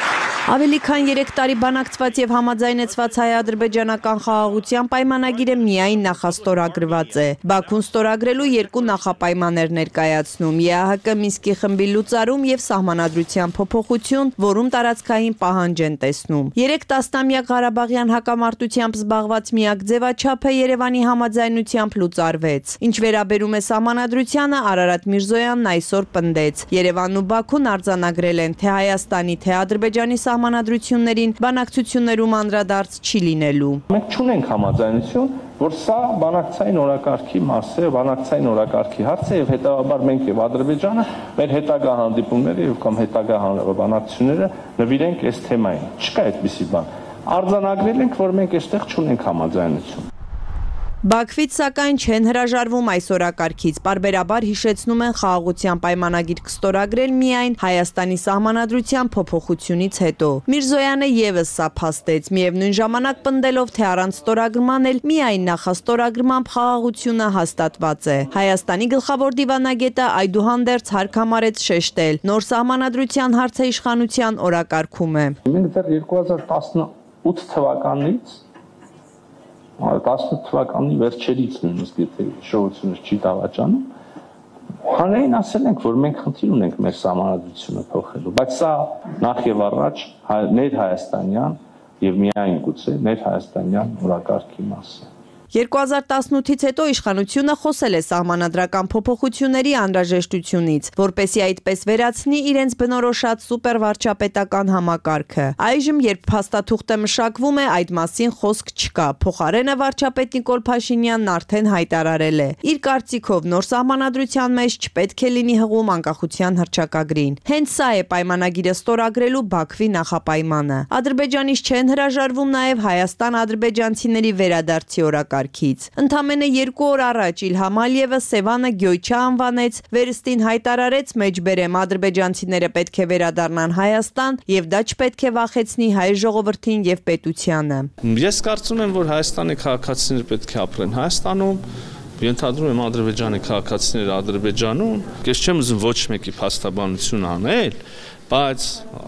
Ավելի քան երեք տարի բանակցված եւ համաձայնեցված հայ-ադրբեջանական խաղաղության պայմանագիրը միայն նախաստորագրված է։ Բաքուն ստորագրելու երկու նախապայման էր ներկայացնում՝ ԵԱՀԿ Մինսկի խմբի լուծարում եւ սահմանադրության փոփոխություն, որում տարածքային պահանջ են տեսնում։ Երեք տասնամյակ Ղարաբաղյան հակամարտությամբ զբաղված միակ ձևաչափը Երևանի համաձայնությամբ լուծարվեց։ Ինչ վերաբերում է սահմանադրությանը, Արարատ Միրզոյանն այսօր պնդեց. Երևանն ու Բաքուն արձանագրել են թե Հայաստանի, թե Ադրբեջանի սահմանադրություններին բանակցություններում անդրադարձ չի լինելու։ Մենք չունենք համաձայնություն, որ սա բանակցային օրակարգի մաս է, բանակցային օրակարգի հարց է եւ հետեւաբար մենք եւ Ադրբեջանը մեր հետագա հանդիպումները եւ կամ հետագա բանակցությունները նվիրենք այս թեմային։ Չկա այդպիսի բան։ Արձանագրել ենք, որ մենք այստեղ չունենք համաձայնություն։ Բաքվից սակայն չեն հրաժարվում այս օրակարգից, պարբերաբար հիշեցնում են խաղաղության պայմանագիր կստորագրել միայն Հայաստանի սահմանադրության փոփոխությունից հետո։ Միրզոյանը եւս սա փաստեց, միևնույն ժամանակ պնդելով, թե առանց ստորագրման էլ միայն նախաստորագրմամբ խաղաղությունը հաստատված է։ Հայաստանի գլխավոր դիվանագետը այդուհանդերձ հարկ համարեց շեշտել, նոր սահմանադրության հարցը իշխանության օրակարգում է։ Մենք դեռ երկու հազար տասնութ թվականից տասնութ թվականի վերջերից նույնիսկ եթե շոուությունս չի դավաճանում, հանրային ասել ենք, որ մենք խնդիր ունենք մեր սահմանադրությունը փոխելու, բայց սա նախ եւ առաջ ներհայաստանյան եւ միայն գուցե ներհայաստանյան օրակարգի մաս է։ երկու հազար տասնութից հետո իշխանությունը խոսել է սահմանադրական փոփոխությունների անհրաժեշտությունից, որպեսզի այդպես վերացնի իրենց բնորոշած սուպերվարչապետական համակարգը։ Այժմ, երբ փաստաթուղթը մշակվում է, այդ մասին խոսք չկա։ Փոխարենը վարչապետ Նիկոլ Փաշինյանն արդեն հայտարարել է. իր կարծիքով նոր սահմանադրության մեջ չպետք է լինի հղում անկախության հռչակագրին։ Հենց սա է պայմանագիրը ստորագրելու Բաքվի նախապայմանը։ Ադրբեջանից չեն հրաժարվում նաև Հայաստան-ադրբեջանցիների վերադարձի օրակարգ։ Ընդամենը երկու օր առաջ Իլհամ Ալիևը Սևանը Գյոյչա անվանեց, վերստին հայտարարեց մեջբերեմ ադրբեջանցիները պետք է վերադառնան Հայաստան եւ դա չպետք է վախեցնի հայ ժողովրդին եւ պետությանը։ Ես կարծում եմ, որ Հայաստանի քաղաքացիները պետք է ապրեն Հայաստանում, ենթադրում եմ Ադրբեջանի քաղաքացիները Ադրբեջանում։ Ես չեմ ուզում ոչ մեկի փաստաբանություն անել, բայց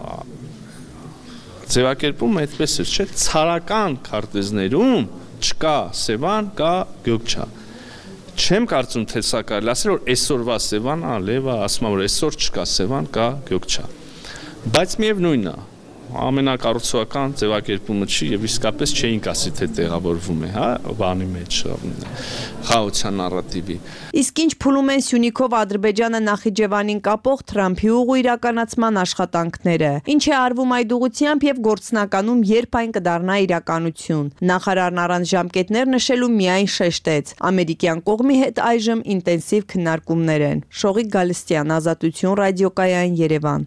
ձևակերպումը այդպես է, չէ՞, ցարական քարտեզներում չկա Սևան, կա Գյոկչա։ Չեմ կարծում, թե սա կարելի ասել, որ այսօրվա Սևանը, Լևա, ասում եմ, որ այսօր չկա Սևան, կա Գյոկչա։ Բայց միևնույնն է, ամենակառուցողական ձևակերպումը չի եւ իսկապես չէինք ասի, թե տեղավորվում է, հա, բանի մեջ խաղաղության նարատիվի։ Իսկ ինչ փուլում են Սյունիքով Ադրբեջանը Նախիջևանին կապող Թրամփի ուղու իրականացման աշխատանքները։ Ինչ է արվում այդ ուղղությամբ եւ գործնականում երբ այն կդառնա իրականություն։ Նախարարն առանց ժամկետներ նշելու միայն շեշտեց. ամերիկյան կողմի հետ այժմ ինտենսիվ քննարկումներ են։ Շողիկ Գալստյան, Ազատություն, ռադիոկայան, Երևան։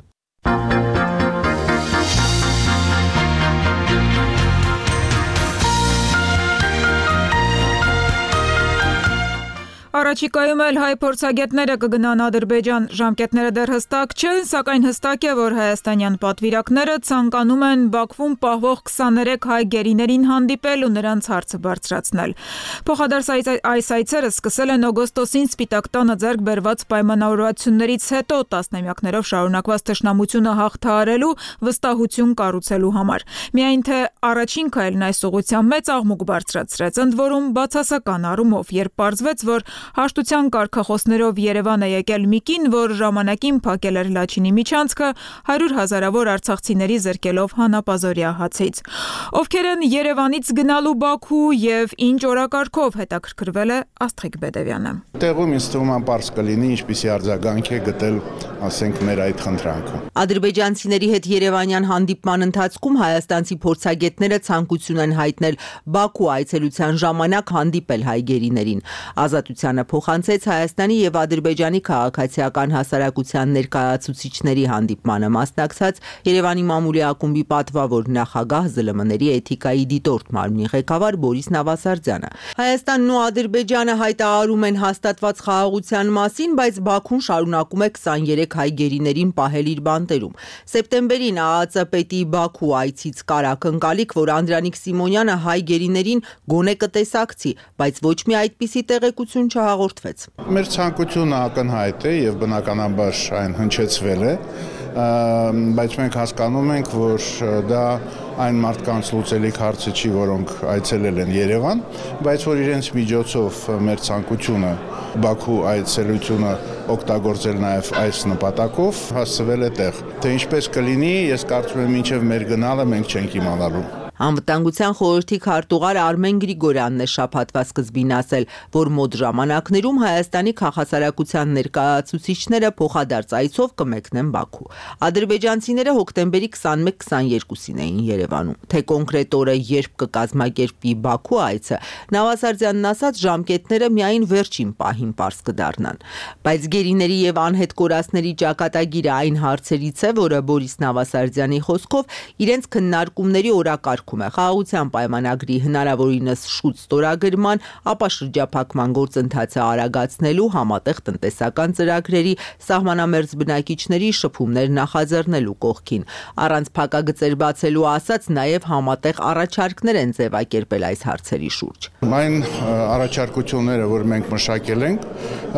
Առաջիկայում էլ հայ փորձագետները կգնան Ադրբեջան, ժամկետները դեռ հստակ չեն, սակայն հստակ է, որ հայաստանյան պատվիրակները ցանկանում են Բաքվում պահվող քսաներեք հայ գերիներին հանդիպել ու նրանց հարցը բարձրացնել։ Փոխադարձ այս այցերը սկսել են օգոստոսին Սպիտակ տանը ձեռք բերված պայմանավորվածություններից հետո տասնամյակներով շարունակված թշնամությունը հաղթահարելու վստահություն կառուցելու համար։ Միայն թե առաջին քայլն այս ուղղությամբ մեծ աղմուկ բարձրացրեց, ընդ որում բացասական առումով, երբ պարզվեց, որ հաշտության կարգախոսներով Երևան է եկել մի կին, որ ժամանակին փակել էր Լաչինի միջանցքը հարյուր հազարավոր արցախցիների զրկելով հանապազորյա հացից։ Ովքեր են Երևանից գնալու Բաքու եւ ինչ օրակարգով, հետաքրքրվել է Աստղիկ Բեդևյանը։ Տեղում ինձ թվում է պարզ կլինի ինչպիսի արձագանք է գտել, ասենք, մեր այդ խնդրանքը։ Ադրբեջանցիների հետ Երևանյան հանդիպման ընթացքում հայաստանցի փորձագետները ցանկություն են հայտնել Բաքու այցելության ժամանակ հանդիպել հայ գերիներին։ Ազատությանը փոխանցեց Հայաստանի եւ Ադրբեջանի քաղաքացիական հասարակության ներկայացուցիչների հանդիպմանը մասնակցած Երևանի մամուլի ակումբի պատվավոր նախագահ ԶԼՄ-ների էթիկայի դիտորդ մարմնի ղեկավար Բորիս Նավասարդյանը։ Հայաստանն ու Ադրբեջանը հայտարարում են հաստատված խաղաղության մասին, բայց Բաքուն շարունակում է քսաներեք հայ գերիներին պահել իր բանտերում։ Սեպտեմբերին ԱԱԾ պետի Բաքու այցից կար ակնկալիք, որ Անդրանիկ Սիմոնյանը հայ գերիներին գոնե կտեսակցի, բայց ոչ մի այդպիսի տեղեկություն չհաղորդվեց։ Մեր ցանկությունը ակնհայտ է եւ բնականաբար այն հնչեցվել է բայց մենք հասկանում ենք, որ դա այն մարդկանց լուծելիք հարցը չի, որոնք այցելել են Երևան, բայց որ իրենց միջոցով մեր ցանկությունը Բաքու այցելությունը օգտագործել նաև այս նպատակով հասցվել է տեղ։ Թե ինչպես կլինի, ես կարծում եմ մինչև մեր գնալը մենք չենք իմանալու։ Անվտանգության խորհրդի քարտուղար Արմեն Գրիգորյանն է շաբաթվա սկզբին ասել, որ մոտ ժամանակներում Հայաստանի քաղաքասարակության ներկայացուցիչները փոխադարձ այցով կմեկնեն Բաքու։ Ադրբեջանցիները հոկտեմբերի քսանմեկ քսաներկուսին էին Երևանում։ Թե կոնկրետ օրը երբ կկազմակերպվի Բաքու այցը, Նավասարդյանն ասաց, ժամկետները միայն վերջին պահին պարզ կդառնան։ Բայց գերիների եւ անհետ կորածների ճակատագիրը այն հարցերից է, որը Բորիս Նավասարդյանի խոսքով իրենց քննարկումների օրակարգ Խաղաղության պայմանագրի հնարավորինս շուտ ստորագրման, ապա շրջափակման գործընթացը արագացնելու, համատեղ տնտեսական ծրագրերի, սահմանամերձ բնակիչների շփումներ նախաձեռնելու կողքին։ Առանց փակագծեր բացելու ասած, նաև համատեղ առաջարկներ են ձևակերպել այս հարցերի շուրջ։ Այն առաջարկությունները, որ մենք մշակել ենք,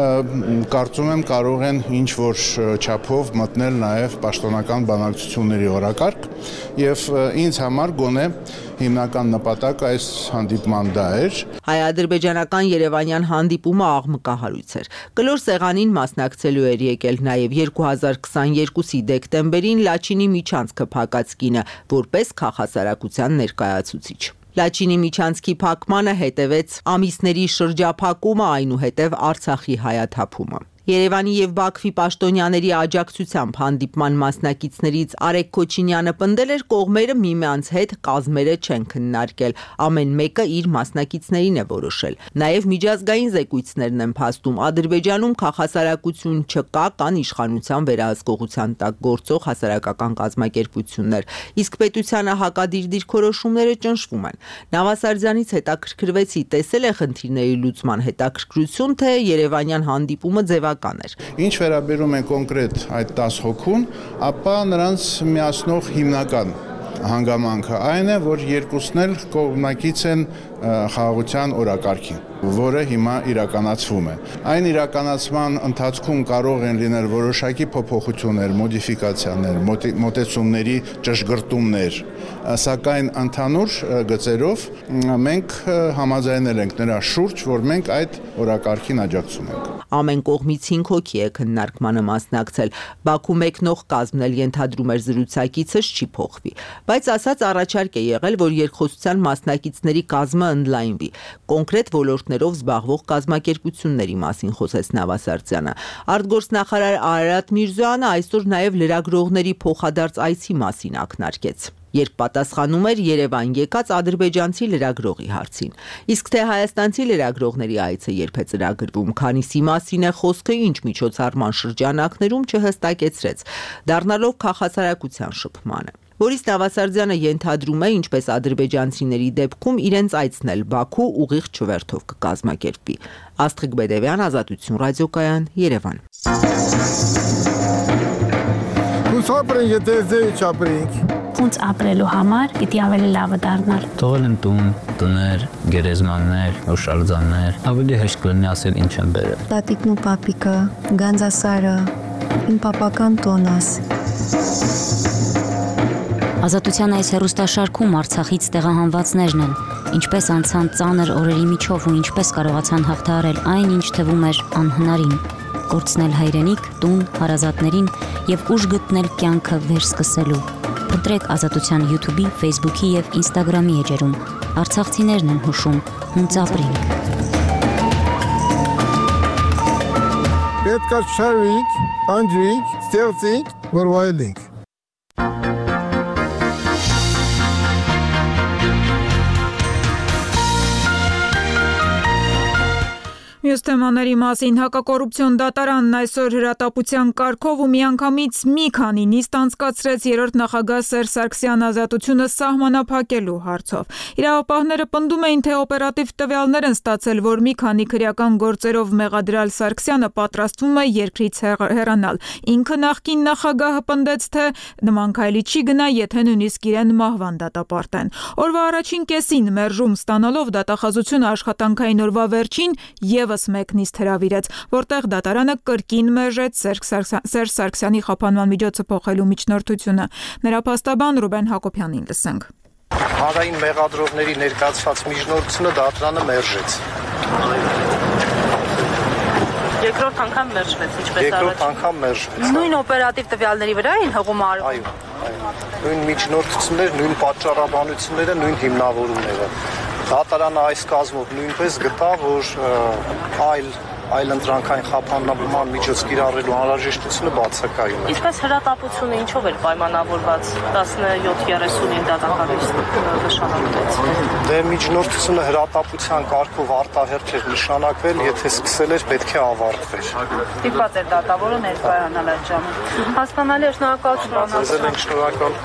կարծում եմ կարող են ինչ-որ չափով մտնել նաև պաշտոնական բանակցությունների օրակարգ, եւ ինձ համար գոնե հիմնական նպատակը այս հանդիպման դա էր։ Հայ-ադրբեջանական Երևանյան հանդիպումը աղմկահարույց էր։ Կլոր սեղանին մասնակցելու էր եկել նաև երկու հազար քսաներկուսի դեկտեմբերին Լաչինի միջանցքը փակած կինը, որպես քաղաքասարակության ներկայացուցիչ։ Լաչինի միջանցքի փակմանը հետևեց ամիսների շրջափակումը, այնուհետև Արցախի հայաթափումը։ Երևանի եւ Բաքվի պաշտոնյաների աջակցությամբ հանդիպման մասնակիցներից Արեգ Քոչինյանը պնդել էր, կողմերը միմյանց հետ կազմերը չեն քննարկել, ամեն մեկը իր մասնակիցներին է որոշել։ Նաեւ միջազգային զեկույցներն են փաստում, Ադրբեջանում քաղաքասարակություն չկա, կան իշխանության վերահսկողության տակ գործող հասարակական կազմակերպություններ, իսկ պետությանը հակադիր դիրքորոշումները ճնշվում են։ Նավասարդյանից հետաքրքրվեցի, տեսել է խնդիրների լուծման հետաքրքրություն, թե Երևանյան հանդիպումը ձևակերպել Ինչ վերաբերում է կոնկրետ այդ տասը հոգուն, ապա նրանց միացնող հիմնական հանգամանքը այն է, որ երկուսն էլ կողմնակից են խաղաղության օրակարգին, որը հիմա իրականացվում է։ Այն իրականացման ընթացքում կարող են լինել որոշակի փոփոխություններ, մոդիֆիկացիաներ, մոտեցումների ճշգրտումներ, սակայն ընդհանուր գծերով մենք համաձայնել ենք նրա շուրջ, որ մենք այդ օրակարգին աջակցում ենք։ Ամեն կողմից հինգ հոգի է քննարկմանը մասնակցել։ Բաքու մեկնող կազմն էլ ենթադրում էր զրուցակիցս չի փոխվի, բայց ասած առաջարկ է եղել, որ երկխոսության մասնակիցների կազմը ընդլայնվի։ Կոնկրետ ոլորտներով զբաղվող կազմակերպությունների մասին խոսեց Նավասարդյանը։ Արտգործնախարար Արարատ Միրզոյանը այսօր նաև լրագրողների փոխադարձ այցի մասին ակնարկեց, երբ պատասխանում էր Երևան եկած ադրբեջանցի լրագրողի հարցին։ Իսկ թե հայաստանցի լրագրողների այցը երբ է ծրագրվում, քանիսի մասին է խոսքը, ինչ միջոցառման շրջանակներում չհստակեցրեց, դառնալով քաղաքասարակության շփմանը։ Բորիս Նավասարդյանը ենթադրում է, ինչպես ադրբեջանցիների դեպքում իրենց այցն էլ Բաքու ուղիղ չվերթով կկազմակերպվի։ Աստղիկ Բեդևյան, Ազատություն ռադիոկայան, Երևան։ Ուսապրենք, եթե ձեի չապրենք։ Ոնց ապրելու համար պիտի ավելի լավը դառնալ։ Թողել են տուն, տներ, գերեզմաններ, օշալձաններ, ավելի հեշտ կլինի ասել ինչ են բերել։ Տատիկն ու պապիկը, Գանձասարը, իմ պապական տոնս։ Ազատության այս հեռուստաշարքում Արցախից տեղահանվածներն են, ինչպես անցան ծանր օրերի միջով ու ինչպես կարողացան հաղթահարել այն, ինչ թվում էր անհնարին, կորցնել հայրենիք, տուն, հարազատներին եւ ուժ գտնել կյանքը վերսկսելու։ Փնտրեք Ազատության YouTube-ի, Facebook-ի եւ Instagram-ի էջերում։ Արցախցիներն են հուշում, հունց ապրենք։ Պետք է շարվենք, անջրենք, ստեղծենք, որ վայելենք։ Մյուս թեմաների մասին հակակոռուպցիոն դատարանն այսօր հրատապության կարգով ու միանգամից մի քանի նիստ անցկացրեց երրորդ նախագահ Սերժ Սարգսյան ազատությունը սահմանափակելու հարցով։ Իրավապահները պնդում էին, թե օպերատիվ տվյալներ են ստացել, որ մի քանի քրեական գործերով մեղադրյալ Սարգսյանը պատրաստվում է երկրից հեռանալ։ Ինքը նախկին նախագահը պնդեց, թե նման քայլի չի գնա, եթե նույնիսկ իրեն մահվան դատապարտեն։ Օրվա առաջին կեսին մերժում ստանալով դատախազությունը աշխատանքային օրվա վերջին եւս եւս մեկ նիստ հրավիրեց, որտեղ դատարանը կրկին մերժեց Սերժ Սարգսյանի խափանման միջոցը փոխելու միջնորդությունը։ Նրա փաստաբան Ռուբեն Հակոբյանին լսենք։ Հանրային մեղադրողների ներկայացված միջնորդությունը դատարանը մերժեց։ Երկրորդ անգամ մերժվեց, ինչպես առաջ։ Երկրորդ անգամ մերժվեց։ Նույն օպերատիվ տվյալների վրա են հղում արվում։ Այո, այո։ Նույն միջնորդությունները, նույն պատճառաբանությունները, նույն հիմնավորումները։ Դատարանը այս կազմով նույնպես գտավ, որ այլ այլ ընտրանքային խափանման միջոց կիրառելու անհրաժեշտությունը բացակայում է։ Ինչպես հրատապությունը ինչով էր պայմանավորված տասնյոթ երեսունին դատախազը նշանակվեց։ Դե միջնորդությունը հրատապության կարգով արտահերթ էր նշանակվել, եթե սկսել էր, պետք է ավարտվեր։ Ստիպված էր դատավորը ներկայանալ այդ ժամանակ։ Հասկանալի է, շնորհակալություն։ Ձեզ ենք շնորհակալ։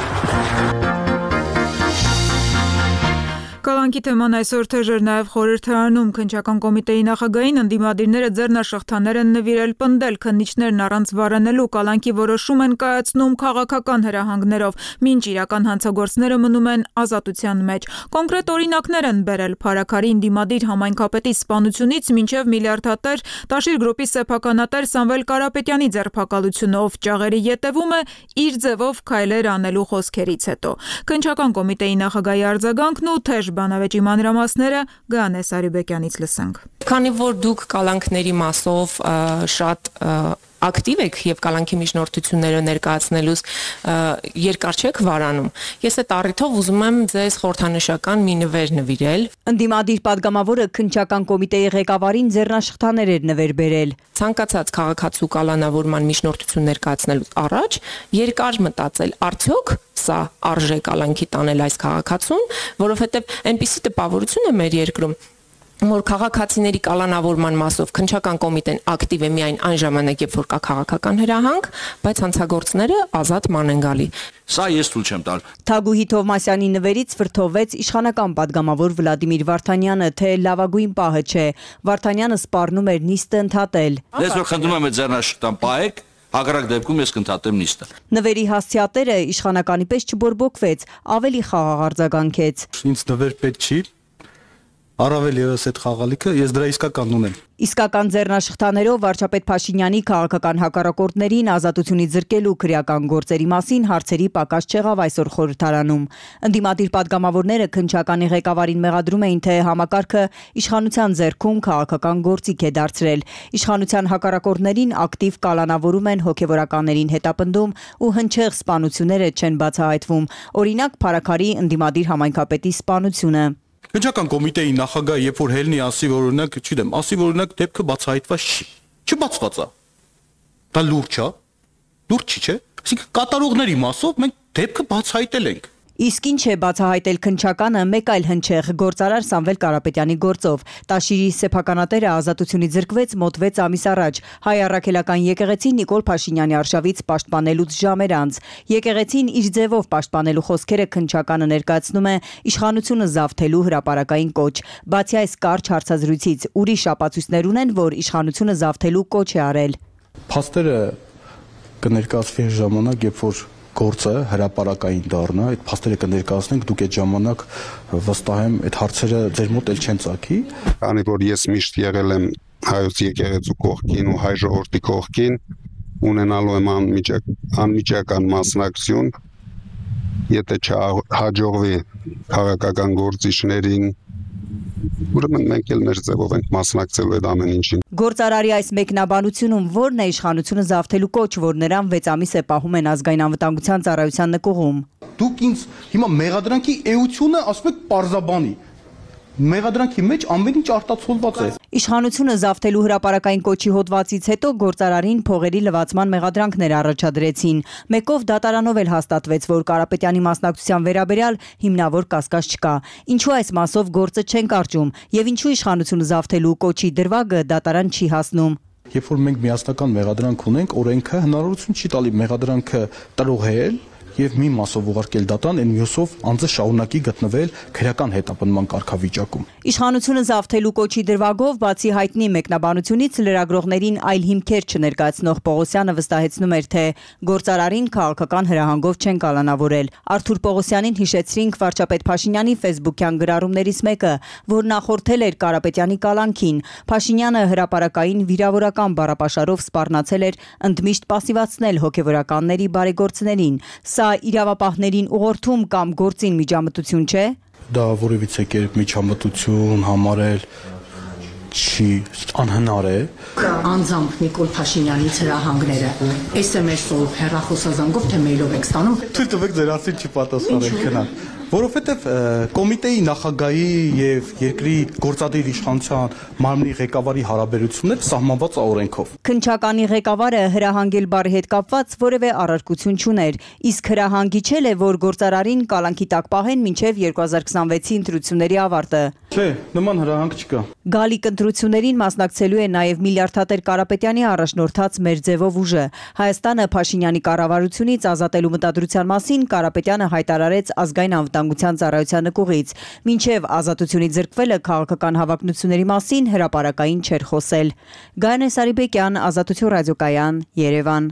Կալանքի թեման այսօր թեժր նաև խորհրդարանում քննչական կոմիտեի նախագահին ընդդիմադիրները ձեռնաշխղթաներ են նվիրել պնդել քննիչներն առանց վարանելու կալանքի որոշում են կայացնում քաղաքական հրահանգներով, մինչ իրական հանցագործները մնում են ազատության մեջ։ Կոնկրետ օրինակներ են բերել Փարաքարի ընդդիմադիր համայնքապետի սպանությունից մինչև միլիարդատեր Տաշիր գրուպի սեփականատեր Սամվել Կարապետյանի ձերբակալությունը, ով ճաղերի ետևում է իր ձևով քայլեր անելու խոսքերից հետո։ Քննչական կոմիտեի նախագահի արձագանքն ու թեժ բանավեճի մանրամասները Գանե Սարիբեկյանից լսենք։ Քանի որ դուք կալանքների մասով շատ ակտիվ եք եւ կալանքի միջնորդությունները ներկայացնելուց երկար չեք վարանում, ես այդ առիթով ուզում եմ ձեզ խորհրդանշական մի նվեր նվիրել։ Ընդդիմադիր падգամավորը քննչական կոմիտեի ղեկավարին ձեռնաշխղթաներ էր նվեր բերել։ Ցանկացած քաղաքացու կալանավորման միջնորդություն ներկայացնելուց առաջ երկար մտածել, արդյոք սա արժե կալանքի տանել այս քաղաքացուն, որովհետև այնպիսի տպավորություն է մեր երկրում, որ քաղաքացիների կալանավորման մասով քննչական կոմիտեն ակտիվ է միայն այն ժամանակ, երբ որ կա քաղաքական հրահանգ, բայց հանցագործները ազատ ման են գալի։ Սա ես թույլ չեմ տալ։ Թագուհի Թովմասյանի նվերից վրթովեց իշխանական падգամավոր Վլադիմիր Վարդանյանը, թե լավագույն պահը չէ։ Վարդանյանը սպառնում էր նիստը ընդհատել։ Ես որ խնդրում եմ ձեռնաշղթան պահեք, հակառակ դեպքում ես կընդհատեմ նիստը։ Նվերի հասցեատերը իշխանականի պես չբորբոքվեց, ավելի խաղաղ արձագանքեց։ Ինձ նվեր պետք չի։ Առավել ևս այդ խաղալիքը ես դրա իսկական ունեմ։ Իսկական ձեռնաշխղթաներով վարչապետ Փաշինյանի քաղաքական հակառակորդներին ազատությունից զրկելու քրեական գործերի մասին հարցերի պակաս չեղավ այսօր խորհրդարանում։ Ընդդիմադիր падգամավորները քննչականի ղեկավարին մեղադրում էին, թե համակարգը իշխանության ձեռքում քաղաքական գործիք է դարձրել։ Իշխանության հակառակորդներին ակտիվ կալանավորում են, հոգևորականներին հետապնդում ու հնչեղ սպանությունները չեն բացահայտվում։ Օրինակ Փարաքարի ընդդիմադիր համայնքապետի սպանությունը։ Քննչական կոմիտեի նախագահը երբ որ հելնի ասի, որ օրինակ, չգիտեմ, ասի, որ օրինակ դեպքը բացահայտված չի։ Չբացված է։ Դա լուրջ է։ Լուրջ չի, չէ՞։ Այսինքն կատարողների մասով մենք դեպքը բացահայտել ենք։ Իսկ ինչ է բացահայտել քննչականը մեկ այլ հնչեղ գործարար Սամվել Կարապետյանի գործով։ Տաշիրի սեփականատերը ազատությունից զրկվեց մոտ վեց ամիս առաջ հայ առաքելական եկեղեցին Նիկոլ Փաշինյանի արշավից պաշտպանելուց ժամեր անց։ Եկեղեցին իր ձևով պաշտպանելու խոսքերը քննչականը ներկայացնում է իշխանությունը զավթելու հրապարակային կոչ։ Բացի այս կարճ հարցազրույցից ուրիշ ապացույցներ ունեն, որ իշխանությունը զավթելու կոչ է արել։ Փաստերը կներկայացվի ժամանակ, երբ որ գործը հրապարակային դառնա, այդ փաստերը կներկայացնենք, դուք այդ ժամանակ վստահ եմ այդ հարցերը ձեր մոտ էլ չեն ծագի։ Քանի որ ես միշտ եղել եմ հայոց եկեղեցու կողքին ու հայ ժողովրդի կողքին, ունենալու եմ անմիջակ, անմիջական մասնակցություն, եթե չհաջողվի քաղաքական գործիչներին, ուրեմն մենք էլ մեր ձևով ենք մասնակցելու այդ ամեն ինչին։ Գործարարի այս մեկնաբանությունում ո՞րն է իշխանությունը զավթելու կոչ, որ նրան վեց ամիս է պահում են ազգային անվտանգության ծառայության նկուղում։ Դուք ինձ հիմա մեղադրանքի էությունը ասում եք պարզաբանի։ Մեղադրանքի մեջ ամեն ինչ արտացոլված է։ Իշխանությունը զավթելու հրապարակային կոչի հոդվածից հետո գործարարին փողերի լվացման մեղադրանքներ առաջադրեցին։ Մեկով դատարանով էլ հաստատվեց, որ Կարապետյանի մասնակցության վերաբերյալ հիմնավոր կասկած չկա։ Ինչու այս մասով գործը չեն կարճում եւ ինչու իշխանությունը զավթելու կոչի դրվագը դատարան չի հասնում։ Երբ որ մենք միասնական մեղադրանք ունենք, օրենքը հնարավորություն չի տալի մեղադրանքը տրոհել եւ մի մասով ուղարկել դատան, այն մյուսով անձը շարունակի գտնվել քրեական հետապնդման կարգավիճակում։ Իշխանությունը զավթելու կոչի դրվագով բացի հայտնի մեկնաբանությունից լրագրողներին այլ հիմքեր չներկայացնող Պողոսյանը վստահեցնում էր, թե գործարարին քաղաքական հրահանգով չեն կալանավորել։ Արթուր Պողոսյանին հիշեցրինք վարչապետ Փաշինյանի ֆեյսբուքյան գրառումներից մեկը, որ նախորդել էր Կարապետյանի կալանքին։ Փաշինյանը հրապարակային վիրավորական բառապաշարով սպառնացել էր ընդմիշտ պասիվացնել հոգևորականների բարեգործներին։ Սա իրավապահներին ուղղորդում կամ գործին միջամտություն չէ։ Դա որևիցե կերպ միջամտություն համարել չի, անհնար է։ Անձամբ Նիկոլ Փաշինյանից հրահանգները էս էմ էսով, հեռախոսազանգով թե մեյլով եք ստանում։ Թույլ տվեք ձեր ասին չպատասխանել քնան։ Որովհետև կոմիտեի նախագահի եւ երկրի գործադիր իշխանության մարմնի ղեկավարի հարաբերությունները սահմանված օրենքով։ Քննչականի ղեկավարը հրահանգել բառի հետ կապված որևէ առարկություն չուներ, իսկ հրահանգիչել է, որ գործարարին կալանքի տակ պահեն մինչև երկու հազար քսանվեցի ընտրությունների ավարտը։ Չէ, նման հրահանգ չկա։ Գալիք ընտրություններին մասնակցելու է նաև Միլիարդատեր Կարապետյանի առաջնորդած մեր ձևով ուժը։ Հայաստանը Փաշինյանի կառավարությունից ազատելու մտադրության մասին Կարապետյանը հայտարարեց ազգային անվտանգության ծառայության նկուղից։ Մինչև ազատությունից զրկվելը քաղաքական հավակնությունների մասին հրապարակային չէր խոսել։ Գայանե Սարիբեկյան, Ազատություն ռադիոկայան, Երևան։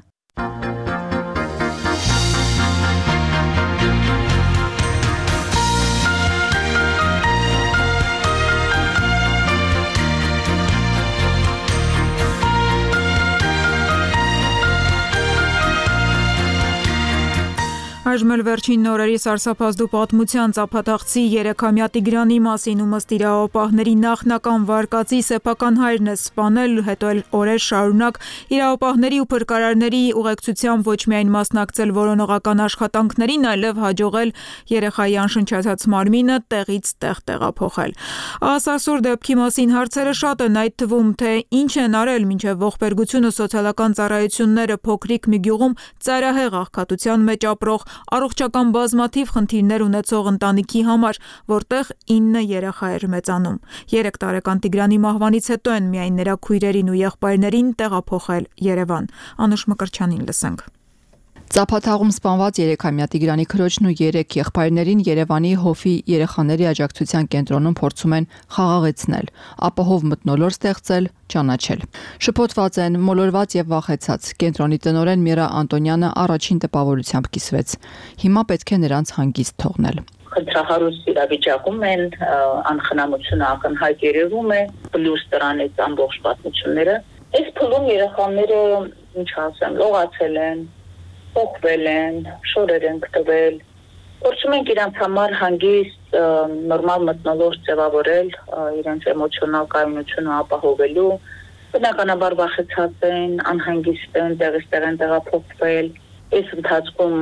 Այժմ էլ վերջին նորերի սարսափազդու պատմության ծափաթաղցի երեքամյա Տիգրանի մասին ումըստ իրավապահների նախնական վարկածի սեփական հայրն է սպանել, հետո էլ օրեր շարունակ իրավապահների ու փրկարարների ուղեկցությամբ ոչ միայն մասնակցել որոնողական աշխատանքներին, այլև հաջողել երեխայի անշնչացած մարմինը տեղից տեղ տեղափոխել։ Ասասուր դեպքի մասին հարցերը շատ են, այդ թվում թե ինչ են արել մինչև ողբերգությունը սոցիալական ծառայությունները փոքրիկ մի գյուղում ծայրահեղ աղքատության մեջ ապրող առողջական բազմաթիվ խնդիրներ ունեցող ընտանիքի համար, որտեղ ինը երեխա էր մեծանում։ Երեք տարեկան Տիգրանի մահվանից հետո են միայն նրա քույրերին ու եղբայրներին տեղափոխել Երևան։ Անուշ Մկրտչյանին լսենք։ Ծափաթաղում սպանված երեքամյա Տիգրանի քրոջն ու երեք եղբայրներին Երևանի Հովի երեխաների աջակցության կենտրոնում փորձում են խաղաղեցնել, ապահով մթնոլորտ ստեղծել, ճանաչել։ Շփոթված են, մոլորված եւ վախեցած։ Կենտրոնի տնօրեն Միրա Անտոնյանը առաջին տպավորությամբ կիսվեց։ Հիմա պետք է նրանց հանգիստ թողնել։ Խնդրահարույց իրավիճակում են, անխնամությունը ակնհայտ երևում է, պլյուս դրանից ամբողջ պատմությունները։ Այս փուլում երեխաները, ինչ ասեմ, լողացել են, փոխվել են, շորեր են գտվել։ Փորձում ենք իրենց համար հանգիստ նորմալ մթնոլորտ ձևավորել, իրենց էմոցիոնալ կայունությունը ապահովելու։ Բնականաբար վախեցած են, անհանգիստ են, տեղից տեղ են տեղափոխվել։ Այս ընթացքում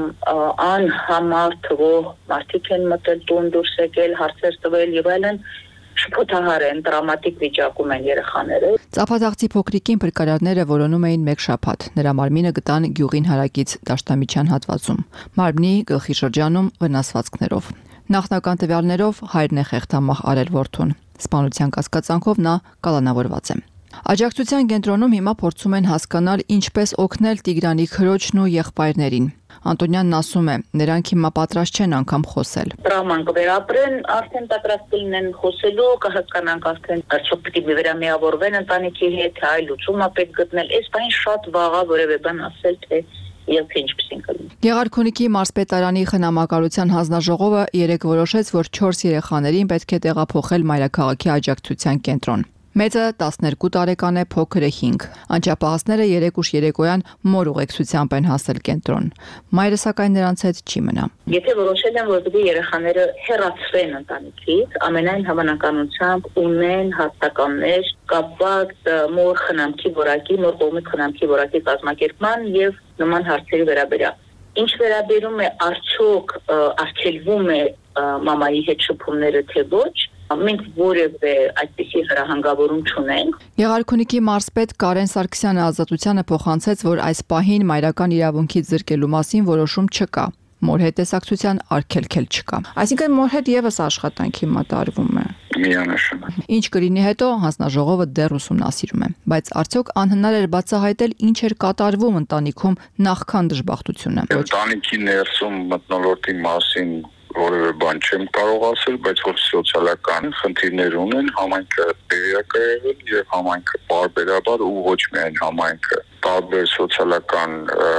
անհամար թվող մարդիկ են մտել տուն, դուրս եկել, հարցեր տվել եւ այլն։ Շփոթահար են, տրավմատիկ վիճակում են երեխաները։ Ծափաթաղցի փոքրիկին փրկարարները որոնում էին մեկ շաբաթ։ Նրա մարմինը գտան գյուղին հարակից Դաշտամիջյան հատվածում։ Մարմնի գլխի շրջանում վնասվածքներով։ Նախնական տվյալներով հայրն է խեղդամահ արել որդուն։ Սպանության կասկածանքով նա կալանավորված է։ Աջակցության կենտրոնում հիմա փորձում են հասկանալ ինչպես օգնել Տիգրանի քրոջն ու եղբայրներին։ Անտոնյանն ասում է, նրանք հիմա պատրաստ չեն անգամ խոսել։ Տրավման կվերապրեն, արդեն պատրաստ լինեն խոսելու, կհասկանանք արդեն արդյոք պետք է վերամիավորվեն ընտանիքի հետ, թե այլ լուծում է պետք գտնել։ Այս բանը շատ վաղ է որևէ բան ասել, թե եւ ինչպես են կլինի։ Գեղարքունիքի մարզպետարանի խնամակալության հանձնաժողովը երեք որոշեց, որ չորս երեխաներին պետք է տեղափոխել մայրաքաղաքի աջակցության կենտրոն։ Մեծը տասներկու տարեկան է, փոքրը հինգ։ Անճապահասները երեք ուշ երեկոյան մոր ուղեկցությամբ են հասել կենտրոն։ Մայրը սակայն նրանց հետ չի մնա։ Եթե որոշել են, որ դեպի երեխաները հեռացվեն ընտանիքից, ամենայն հավանականությամբ ունեն հաստատականներ կապված մոր խնամքի որակի, մոր կողմի խնամքի որակի կազմակերպման եւ նման հարցերի վերաբերյալ։ Ինչ վերաբերում է արդյոք արգելվում է մամայի հետ շփումները թե ոչ, մենք որևէ այդպիսի հրահանգավորում չունենք։ Գեղարքունիքի մարզպետ Կարեն Սարգսյանը Ազատությանը փոխանցեց, որ այս պահին մայրական իրավունքից զրկելու մասին որոշում չկա։ Մոր հետ տեսակցության արգելքել չկա։ Այսինքն մոր հետ եւս աշխատանքի մտարվում է։ միանշանակ։ Ինչ կլինի հետո հանձնաժողովը դեռ ուսումնասիրում է, բայց արդյոք անհնար էր բացահայտել ինչ էր կատարվում ընտանիքում նախքան դժբախտությունը։ Ընտանիքի ներսում մթնոլորտի մասին որևէ բան չեմ կարող ասել, բայց որ սոցիալական խնդիրներ ունեն, համայնքը տեղյակ է եղել եւ համայնքը բարբերաբար ու ոչ միայն համայնքը, տարբեր սոցիալական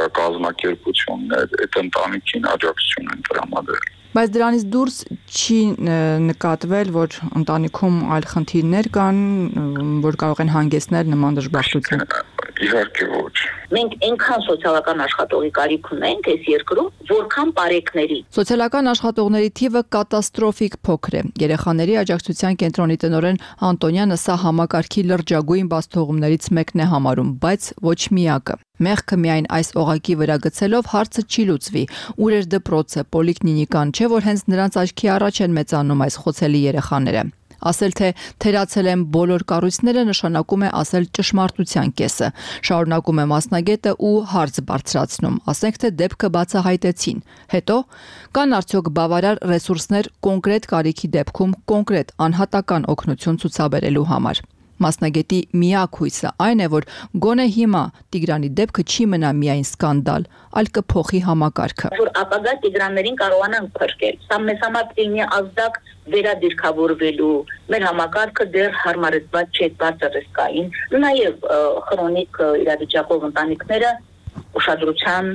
կազմակերպություններ այդ ընտանիքին աջակցություն են տրամադրել։ Բայց դրանից դուրս չի նկատվել, որ ընտանիքում այլ խնդիրներ կան, որ կարող են հանգեցնել նման դժբախտություն։ Իհարկե ոչ։ Մենք այնքան սոցիալական աշխատողի կարիք ունենք այս երկրում, որքան բարեկների։ Սոցիալական աշխատողների թիվը կատաստրոֆիկ փոքր է։ Երեխաների աջակցության կենտրոնի տնօրեն Անտոնյանը սա համակարգի լրջագույն բացթողումներից մեկն է համարում, բայց ոչ միակը։ Մեղքը միայն այս օղակի վրա գցելով հարցը չի լուծվի։ Ուր էր դպրոցը, պոլիկլինիկան, չէ՞ որ հենց նրանց աչքի առաջ են մեծանում այս խոցելի երեխաները։ Ասել թե թերացել են բոլոր կառույցները նշանակում է ասել ճշմարտության կեսը, շարունակում է մասնագետը ու հարց բարձրացնում, ասենք թե դեպքը բացահայտեցին, հետո կան արդյոք բավարար ռեսուրսներ կոնկրետ կարիքի դեպքում կոնկրետ անհատական օգնություն ցուցաբերելու համար։ Մասնագետի միակ հույսը այն է, որ գոնե հիմա Տիգրանի դեպքը չի մնա միայն սկանդալ, այլ կփոխի համակարգը։ Որ ապագա Տիգրաններին կարողանանք փրկել։ Սա մեզ համար լինի ազդակ վերադիրքավորվելու, մեր համակարգը դեռ հարմարեցված չէ բարձր ռիսկային, նաև քրոնիկ իրավիճակով ընտանիքները ուշադրության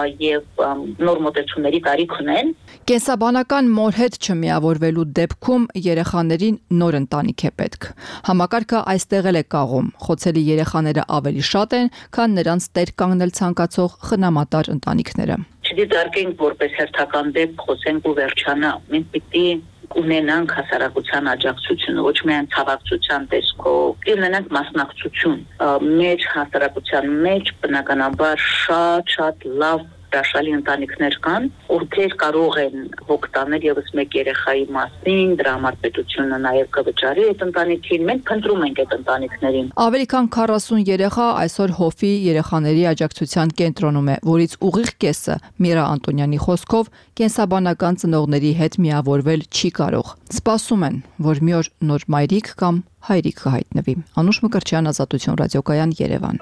եւ նոր մոտեցումների կարիք ունեն։ Կենսաբանական մոր հետ չմիավորվելու դեպքում երեխաներին նոր ընտանիք է պետք։ Համակարգը այստեղ էլ է կաղում։ Խոցելի երեխաները ավելի շատ են, քան նրանց տեր կանգնել ցանկացող խնամատար ընտանիքները։ Չդիտարկենք որպես հերթական դեպք, խոսենք ու վերջանա։ Մենք պիտի ունենանք հասարակության աջակցությունը, ոչ միայն ցավակցության տեսքով, ունենանք մասնակցություն։ Մեր հասարակության մեջ բնականաբար շատ-շատ լավ դաշալի ընտանիքներ կան, ովքեր կարող են հոգ տանել եւս մեկ երեխայի մասին, դրա համար պետությունը նաեւ կվճարի այդ ընտանիքին, մենք փնտրում ենք այդ ընտանիքներին։ Ավելի քան քառասուն երեխա այսօր Հոֆի երեխաների աջակցության կենտրոնում է, որից ուղիղ կեսը Միրա Անտոնյանի խոսքով կենսաբանական ծնողների հետ միավորվել չի կարող։ Սպասում են, որ մի օր նոր մայրիկ կամ հայրիկ կհայտնվի։ Անուշ Մկրտչյան, Ազատություն ռադիոկայան, Երևան։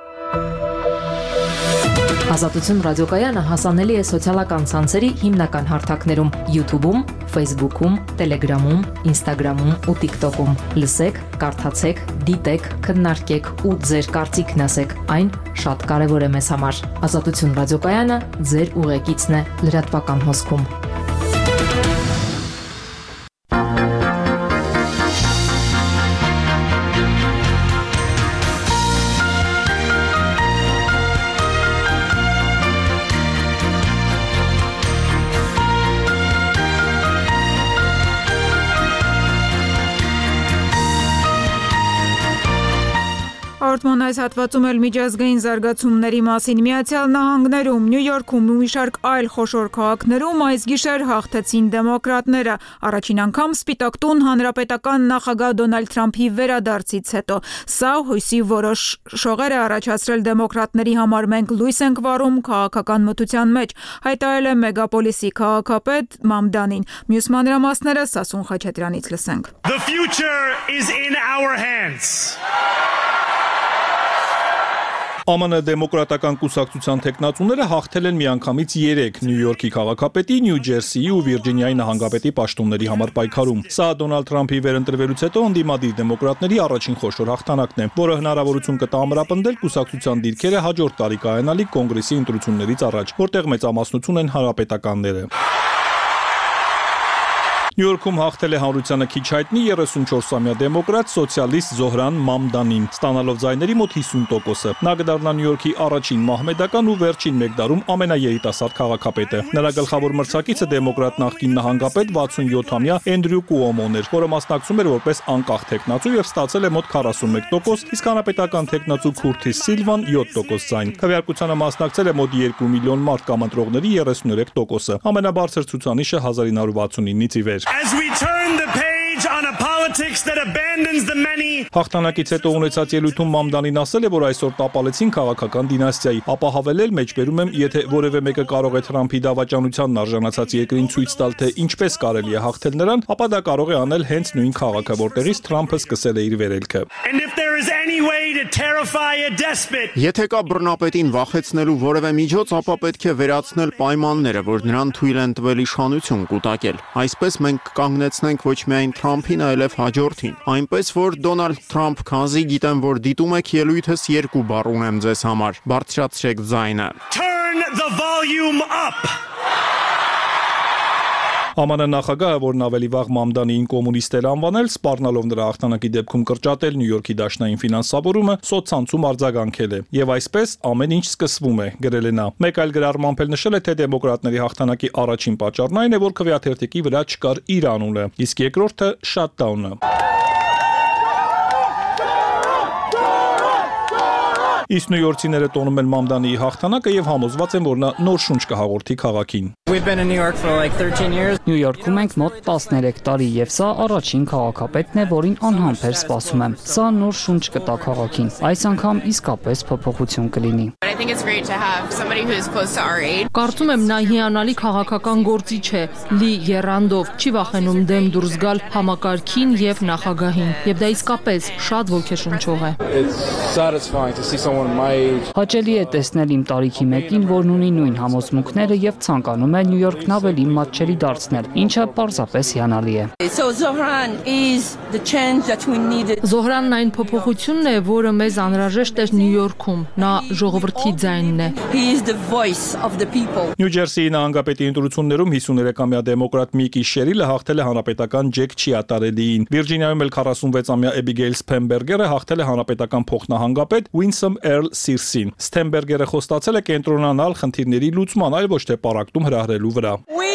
Ազատություն ռադիոկայանը հասանելի է սոցիալական ցանցերի հիմնական հարթակներում՝ YouTube-ում, Facebook-ում, Telegram-ում, Instagram-ում ու TikTok-ում։ Լսեք, կարդացեք, դիտեք, քննարկեք ու ձեր կարծիքն ասեք։ Այն շատ կարևոր է մեզ համար։ Ազատություն ռադիոկայանը ձեր ուղեկիցն է լրատվական հոսքում։ Հաղորդման այս հատվածում էլ միջազգային զարգացումների մասին։ Միացյալ Նահանգներում, Նյու Յորքում ու մի շարք այլ խոշոր քաղաքներում այս գիշեր հաղթեցին դեմոկրատները։ Առաջին անգամ Սպիտակ տուն հանրապետական նախագահ Դոնալդ Թրամփի վերադարձից հետո։ Սա հույսի որոշ շողեր է առաջացրել դեմոկրատների համար։ Մենք լույս ենք վառում քաղաքական մթության մեջ, հայտարարել է մեգապոլիսի քաղաքապետ Մամդանին։ Մյուս մանրամասները Սասուն Խաչատրյանից լսենք։ The future is in our hands. ԱՄՆ դեմոկրատական կուսակցության տեխնացուները հաղթել են միանգամից երեք Նյու Յորքի քաղաքապետի, Նյու Ջերսիի ու Վիրջինիայի նահանգապետի պաշտոնների համար պայքարում։ Սա Դոնալդ Թրամփի վերընտրվելուց հետո ընդդիմադիր դեմոկրատների առաջին խոշոր հաղթանակն է, որը հնարավորություն կտա ամրապնդել կուսակցության դիրքերը հաջորդ տարի կայանալիք կոնգրեսի ընտրություններից առաջ, որտեղ մեծամասնություն են հանրապետականները։ Նյու Յորքում հաղթել է հանրությանը քիչ հայտնի երեսունչորսամյա դեմոկրատ սոցիալիստ Զոհրան Մամդանին, ստանալով ձայների մոտ հիսուն տոկոսը։ Նա կդառնա Նյու Յորքի առաջին մահմեդական ու վերջին մեկ դարում ամենաերիտասարդ քաղաքապետը։ Նրա գլխավոր մրցակիցը դեմոկրատ նախկին նահանգապետ վաթսունյոթամյա Էնդրյու Կուոմոն էր, որը մասնակցում էր որպես անկախ տեխնացու եւ ստացել է մոտ քառասունմեկ տոկոս, իսկ հանրապետական տեխնացու Քուրթիս Սիլվան յոթ տոկոս ձայն։ Քվեարկությանը մասնակցել է մոտ երկու միլիոն մարդ կամ ընտրողների երեսուներեք տոկոսը։ Ամենաբարձր ցուցանիշը հազար ինը հարյուր վաթսունինից ի վեր։ As we turn the page on a politics that abandons the many. Հաղթանակից հետո ունեցած ելույթում Մամդանին ասել է, որ այսօր տապալեցին քաղաքական դինաստիայի, ապա հավելել մեջբերում եմ, եթե որևէ մեկը կարող է Թրամփի դավաճանությանն արժանացած երկրին ցույց տալ, թե ինչպես կարելի է հաղթել նրան, ապա դա կարող է անել հենց նույն քաղաքը, որտեղից Թրամփը սկսել է իր վերելքը։ And if there is any way to terrify a despot. Եթե կա բռնապետին վախեցնելու որևէ միջոց, ապա պետք է վերացնել պայմանները, որ նրան թույլ են տվել իշխանություն կուտակել։ Այսպես մենք կանգնեցնենք ոչ միայն Թրամփին, այլև հաջորդին։ Այնպես որ Դոնալդ Թրամփ, քանզի գիտեմ, որ դիտում եք ելույթս, երկու բառ ունեմ ձեզ համար։ Բարձրացրեք ձայնը։ Turn the volume up. Է Մ Ն նախագահը, որն ավելի վաղ Մամդանիին կոմունիստ էր անվանել, սպառնալով նրա հաղթանակի դեպքում կրճատել Նյու Յորքի դաշնային ֆինանսավորումը, սոցցանցում արձագանքել է։ Եվ այսպես ամեն ինչ սկսվում է, գրել է նա։ Մեկ այլ գրառմամբ էլ նշել է, թե դեմոկրատների հաղթանակի առաջին պատճառն այն է, որ քվեաթերթիկի վրա չկար իր անունը, իսկ երկրորդը շաթդաունը։ Իսկ նյույորքցիները տոնում են Մամդանիի հաղթանակը եւ համոզված են, որ նա նոր շունչ կհաղորդի քաղաքին։ Նյու Յորքում ենք մոտ տասներեք տարի եւ սա առաջին քաղաքապետն է, որին անհամբեր սպասում եմ։ Սա նոր շունչ կտա քաղաքին։ Այս անգամ իսկապես փոփոխություն կլինի։ Կարծում եմ նա հիանալի քաղաքական գործիչ է, լի եռանդով, չի վախենում դեմ դուրս գալ համակարգին եւ նախագահին։ Եվ դա իսկապես շատ ոգեշնչող է։ Հաճելի է տեսնել իմ տարիքի մեկին, որն ունի նույն համոզմունքները եւ ցանկանում է Նյու Յորքն ավելի մատչելի դարձնել, ինչը պարզապես հիանալի է։ Զոհրանն այն փոփոխությունն է, որը մեզ անհրաժեշտ էր Նյու Յորքում։ Նա ժողովրդի ձայնն է։ Նյու Ջերսիի նահանգապետի ընտրություններում հիսուներեքամյա դեմոկրատ Միկի Շերիլը հաղթել է հանրապետական Ջեք Չիատարելիին։ Վիրջինիայում էլ քառասունվեցամյա Էբիգեյլ Սփենբերգերը հաղթել է հանրապետական փոխնահանգապետ Ուինսըմ Էրլ Սիրսին։ Սթենբերգերը խոստացել է կենտրոնանալ խնդիրների լուծման, այլ ոչ թե պարակտում հրահրելու վրա։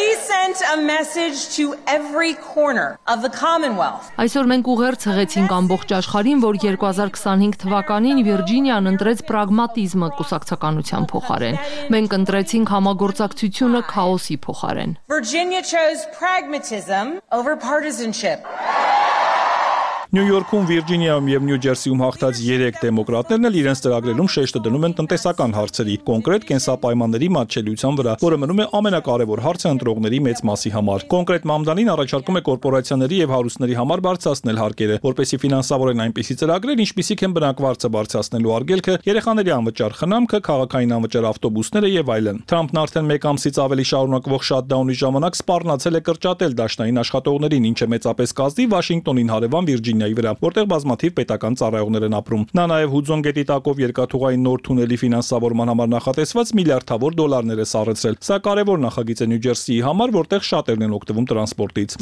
Այսօր մենք ուղերձ հղեցինք ամբողջ աշխարհին, որ երկու հազար քսանհինգ թվականին Վիրջինիան ընտրեց պրագմատիզմը կուսակցականության փոխարեն։ Մենք ընտրեցինք համագործակցությունը քաոսի փոխարեն։ Virginia chose pragmatism over partisanship. Նյու Յորքում, Վիրջինիայում եւ Նյու Ջերսիում հաղթած երեք դեմոկրատներն էլ իրենց ծրագրերում շեշտը դնում են տնտեսական հարցերի, կոնկրետ կենսապայմանների մատչելիության վրա, որը մնում է ամենակարևոր հարցը ընտրողների մեծ մասի համար։ Կոնկրետ Մամդանին առաջարկում է կորպորացիաների եւ հարուստների համար բարձրացնել հարկերը, որպեսզի ֆինանսավորեն այնպիսի ծրագրեր, ինչպիսիք են բնակվարձը բարձրացնելու արգելքը, երեխաների անվճար խնամքը, քաղաքային անվճար ավտոբուսները եւ այլն։ Թրամփն արդեն մեկ ամսից ավելի շարունակվող շաթդաունի ժամանակ սպառնացել է կրճատել դաշնային աշխատողներին, ինչը մեծապես կազդի Վաշինգտոնին հարևան Վիրջինիայի վրա, որտեղ բազմաթիվ պետական ծառայողներ են ապրում։ Նա նաև Հուդզոն գետի տակով երկաթուղային նոր թունելի ֆինանսավորման համար նախատեսված միլիարդավոր դոլարներ է սառեցրել։ Սա կարևոր նախագիծ է Նյու Ջերսիի համար, որտեղ շատերն են օգտվում տրանսպորտից։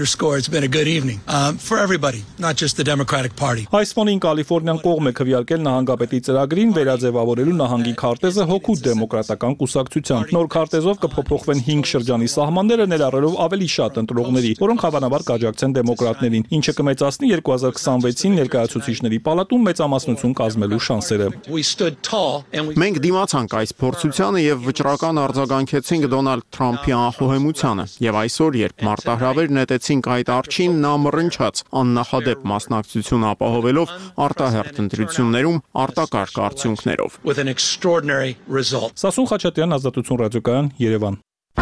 Այս ֆոնին Կալիֆոռնիան կողմ է քվեարկել նահանգապետի ծրագրին վերաձևավորելու նահանգի քարտեզը հոգու դեմոկրատական կուսակցության։ Նոր քարտեզով կփոփոխվեն հինգ շրջանի սահմանները, ներառելով ավելի շատ ընտրողների, որոնք հավանաբար կաջակցեն դեմոկրատներին, ինչը կմեծացնի երկու հազար քսանվեցին ներկայացուցիչների պալատում մեծամասնություն կազմելու շանսերը։ Մենք դիմացանք այս փորձությանը եւ վճռական արձագանքեցինք Դոնալդ Թրամփի անխոհեմությանը, եւ այսօր, երբ մարտահրավեր նետեցինք այդ արջին, նա մռնչաց, աննախադեպ մասնակցություն ապահովելով արտահերթ ընտրություններում արտակարգ արդյունքներով։ Սասուն Խաչատրյան, Ազատություն ռադիոկայան, Երևան։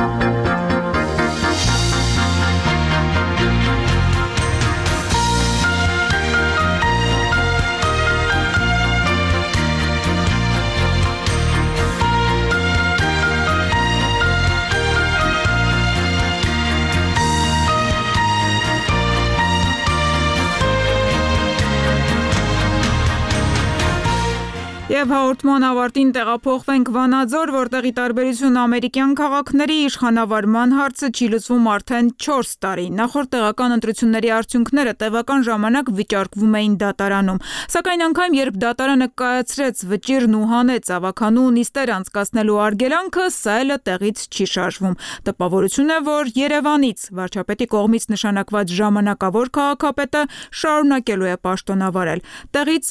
Եվ հաղորդման ավարտին տեղափոխվենք Վանաձոր, որտեղի տարբերություն ամերիկյան քաղաքների իշխանավարման հարցը չի լուծվում արդեն չորս տարի։ Նախորդ տեղական ընտրությունների արդյունքները տևական ժամանակ վիճարկվում էին դատարանում, սակայն անգամ երբ դատարանը կայացրեց վճիռն ու հանեց ավականու նիստեր անցկացնելու արգելանքը, սա էլ տեղից չի շարժվում։ Տպավորություն է, որ Երևանից վարչապետի կողմից նշանակված ժամանակավոր քաղաքապետը շարունակելու է պաշտոնավարել։ Տեղից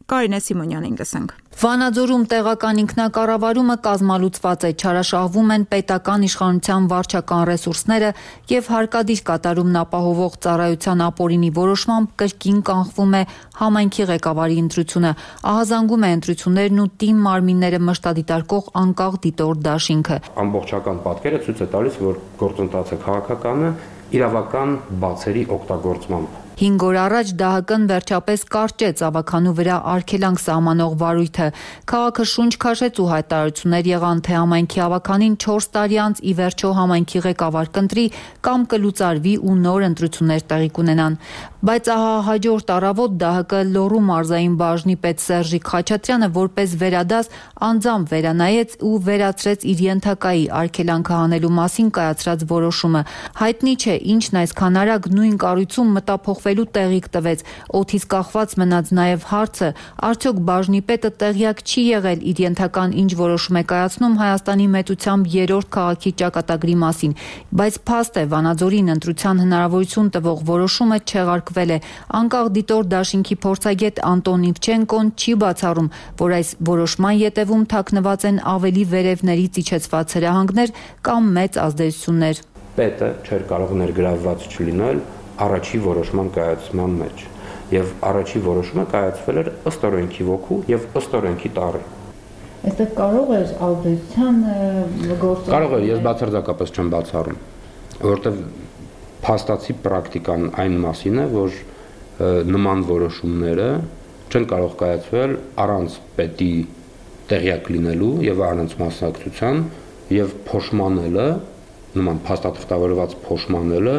Կարինե Սիմոնյանին լսենք։ Վանաձորում տեղական ինքնակառավարումը կազմալուծված է, չարաշահվում են պետական իշխանության վարչական ռեսուրսները եւ հարկադիր կատարումն ապահովող ծառայության ապօրինի որոշմամբ կրկին կանխվում է համայնքի ղեկավարի ընտրությունը, ահազանգում է ընտրություններն ու տիմ մարմինները մշտադիտարկող անկախ դիտորդ դաշինքը։ Ամբողջական պատկերը ցույց է տալիս, որ գործընթացը քաղաքական է, իրավական բացերի օգտագործմամբ։ Հինգ օր առաջ ԴՀԿ-ն վերջապես կարճեց ավականու վրա արգելանք սահմանող վարույթը։ Քաղաքը շունչ քաշեց ու հայտարարություններ եղան, թե համայնքի ավականին չորս տարի անց ի վերջո համայնքի ղեկավար կընտրի կամ կլուծարվի ու նոր ընտրություններ տեղի կունենան։ Բայց ահա հաջորդ առավոտ ԴՀԿ Լոռու մարզային բաժնի պետ Սերժիկ Խաչատրյանը որպես վերադաս անձամբ վերանայեց ու վերացրեց իր ենթակայի արգելանքը հանելու մասին կայացրած որոշումը։ Հայտնի չէ, ինչն այսքան արագ նույն կառույցում մտափոխվելու տեղիք տվեց։ Օդից կախված մնաց նաև հարցը, արդյոք բաժնի պետը տեղյակ չի եղել իր ենթական ինչ որոշում է կայացնում Հայաստանի մեծությամբ երրորդ քաղաքի ճակատագրի մասին, բայց փաստ է Վանաձորին ընտրության հնարավորություն տվող որոշումը չեղարկվել է։ Անկախ դիտորդ դաշինքի փորձագետ Անտոն Իվչենկոն չի բացառում, որ այս որոշման ետևում թաքնված են ավելի վերևներից իջեցված հրահանգներ կամ մեծ ազդեցություններ։ Պետը չէր կարող ներգրավված չլինել առաջի որոշման կայացման մեջ, եւ առաջի որոշումը կայացվել էր ըստ օրենքի ոգու եւ ըստ օրենքի տառի։ Այստեղ կարող է ազդեցության գործը։ Կարող է, ես բացարձակապես չեմ բացառում, որովհետեւ փաստացի պրակտիկան այն մասին է, որ նման որոշումները չեն կարող կայացվել առանց պետի տեղյակ լինելու եւ առանց մասնակցության եւ փոշմանելը, նման փաստաթղթավորված փոշմանելը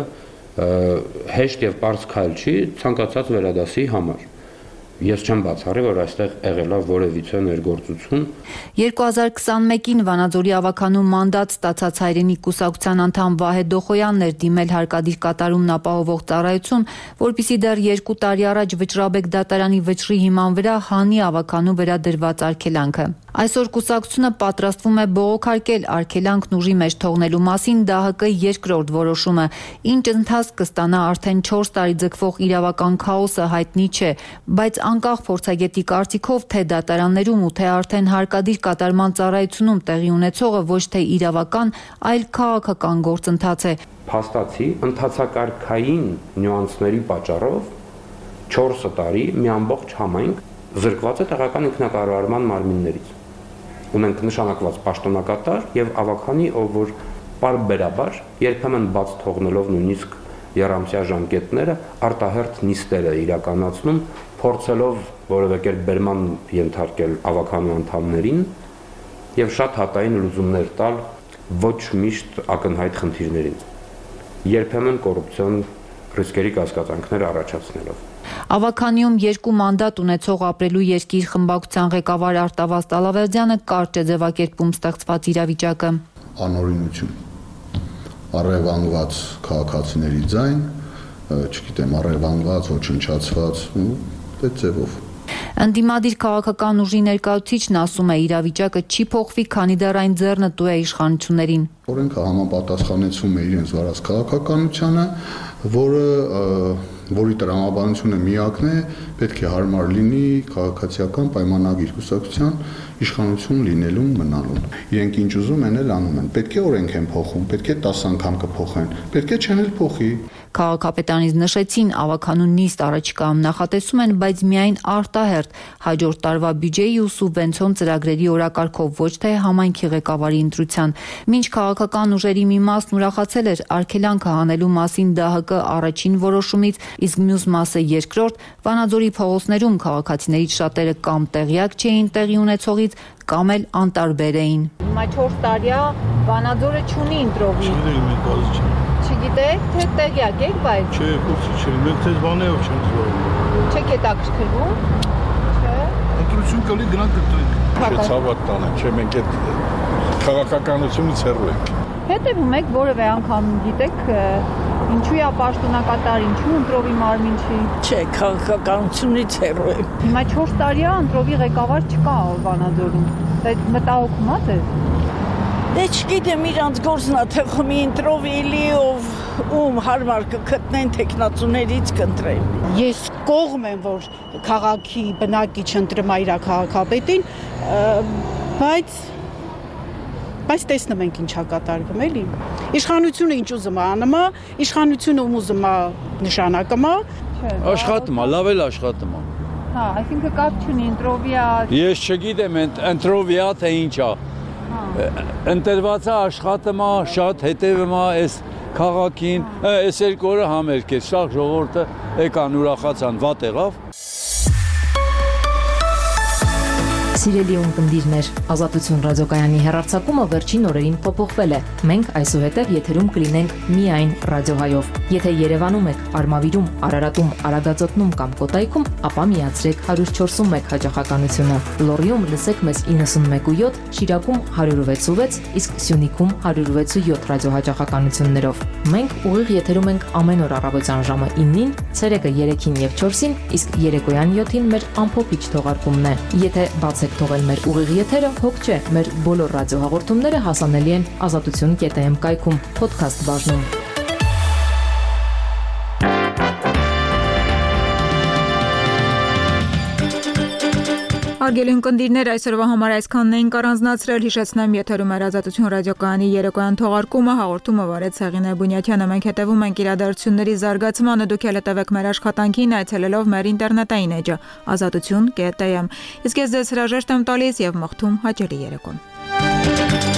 հեշտ եւ պարզ քայլ չի ցանկացած վերադասի համար։ Ես չեմ բացառի, որ այստեղ եղել է որևիցե ներգործություն։ երկու հազար քսանմեկին Վանաձորի ավականու մանդատ ստացած հայրենիք կուսակցության անդամ Վահե Դոխոյանն էր դիմել հարկադիր կատարումն ապահովող ծառայություն, որպիսի դեռ երկու տարի առաջ Վճռաբեկ դատարանի վճռի հիման վրա հանի ավականու վրա դրված արգելանքը։ Այսօր կուսակցությունը պատրաստվում է բողոքարկել արգելանքն ուժի մեջ թողնելու մասին ԴՀԿ երկրորդ որոշումը, ինչ ընթացք կստանա արդեն չորս տարի ձգվող իրավական քաոսը հայտնի չէ, բայց անկախ փորձագետի կարծիքով թե դատարաններում ու թե արդեն հարկադիր կատարման ծառայությունում տեղի ունեցողը ոչ թե իրավական, այլ քաղաքական գործընթաց է։ Փաստացի ընթացակարգային նյուանսների պատճառով չորս տարի մի ամբողջ համայնք զրկված է տեղական ինքնակառավարման մարմիններից։ Ունենք նշանակված պաշտոնակատար եւ ավականի, ով որ պարբերաբար երբեմն բաց թողնելով նույնիսկ երամսյա ժամկետները արտահերթ նիստեր է իրականացնում, փորձելով որևէ կերպ բերման ենթարկել ավականու անդամներին եւ շատ հատային լուծումներ տալ ոչ միշտ ակնհայտ խնդիրներին։ Երբեմն կոռուպցիոն ռիսկերի կասկածանքներ առաջացնելով։ Ավականիում երկու մանդատ ունեցող ապրելու երկիր խմբակցության ղեկավար Արտավազդ Ալավերդյանը կարճ է ձևակերպում ստեղծված իրավիճակը։ Անօրինություն, առևանգված քաղաքացիների ձայն, չգիտեմ, առևանգված, ոչնչացված ու այդ ձևով։ Ընդդիմադիր քաղաքական ուժի ներկայացուցիչն ասում է իրավիճակը չի փոխվի, քանի դեռ այն ձեռնտու է իշխանություններին։ Օրենքը համապատասխանեցում է իրենց վարած քաղաքականությանը, որը որի տրամաբանությունը միակն է, պետք է հարմար լինի քաղաքացիական պայմանագիր կուսակցության իշխանություն լինելուն մնալուն։ Իրենք ինչ ուզում են էլ անում են։ Պետք է օրենք են փոխում, պետք է տասը անգամ կփոխեն, պետք է չեն էլ փոխի։ Քաղաքապետանից նշեցին ավականու նիստ առաջիկայում նախատեսում են, բայց միայն արտահերթ հաջորդ տարվա բյուջեի ու սուբվենցիոն ծրագրերի օրակարգով, ոչ թե համայնքի ղեկավարի ընտրության։ Մինչ քաղաքական ուժերի մի մասն ուրախացել էր արգելանքը հանելու մասին ԴՀԿ առաջին որոշումից, իսկ մյուս մասը երկրորդ, Վանաձորի փողոցներում քաղաքացիներից շատերը կամ տեղյակ չէին տեղի ունեցողից, կամ էլ անտարբեր էին։ Հիմա չորս տարիա Վանաձորը չունի ընտրողի։ Չգիտեք, թե տեղյակ եք, բայց Չէ, ուսի չէ, մենք դες բաներով չենք զբաղվում։ Չեք հետաքրքրվում։ Չէ։ Ընտրություն կլի գնանք կտրենք։ Չէ, ցավոտ տանը, չէ, մենք այդ քաղաքականությունից հեռու ենք։ Հետևում եք որևէ անգամ գիտեք ինչու է պաշտոնակատար, ինչու ընտրովի մարմին չի։ Չէ, քաղաքականությունից հեռու եմ։ Հիմա չորս տարի է ընտրովի ղեկավար չկա Վանաձորում։ Դա մտահոգումա՞ծ է։ Դե չգիտեմ իրանց գործնա թե խմի ընտրովի լի ով ում հարմար կգտնեն տեխնացուներից կընտրեն։ Ես կողմ եմ, որ քաղաքի բնակիչ ընտրում է իր քաղաքապետին, բայց բայց տեսնում ենք ինչա կատարվում, էլի։ Իշխանությունը ինչ ուզում է անում, իշխանությունը ում ուզում է նշանակում է։ Աշխատում է, լավ էլ աշխատում է։ Հա, այսինքն կապ չունի ընտրովիա։ Ես չգիտեմ ընտրովիա թե ինչ է։ Ընտրվածը աշխատում է, շատ հետևում է այս քաղաքին, այս երկու օրը համերգ է, շաղ ժողովուրդը եկան ուրախացան, վատ եղավ։ Սիրելի ունկնդիրներ, Ազատություն ռադիոկայանի հեռարձակումը վերջին օրերին փոփոխվել է։ Մենք այսուհետև եթերում կլինենք միայն ռադիոհայով։ Եթե Երևանում եք, Արմավիրում, Արարատում, Արագածոտնում կամ Կոտայքում, ապա միացրեք one oh four one հաճախականությունը։ Լոռիում լսեք մեզ ninety-one point seven, Շիրակում one oh six point six, իսկ Սյունիքում one oh six point seven ռադիոհաճախականություններով։ Մենք ուղիղ եթերում ենք ամեն օր առավոտյան ժամը nine-ին, ցերեկը three-ին եւ four-ին, իսկ երեկոյան seven-ին մեր ամփոփիչ թողարկումն է։ Եթե բացեք թողել մեր ուղիղ եթերը, հոգ չէ, մեր բոլոր ռադիոհաղորդումները հասանելի են ազատություն կետ am կայքում, podcast բաժնում։ Հարգելի ունկնդիրներ, այսօրվա համար այսքանն էինք առանձնացրել, հիշեցնեմ եթերում էր Ազատություն ռադիոկայանի երեկոյան թողարկումը, հաղորդումը վարեց Հեղինե Բունյաթյանը, մենք հետևում ենք իրադարձությունների զարգացմանը, դուք էլ հետևեք մեր աշխատանքին, այցելելով մեր ինտերնետային էջը ազատություն կետ am։ Իսկ ես ձեզ հրաժեշտ եմ տալիս եւ մաղթում հաճելի երեկո։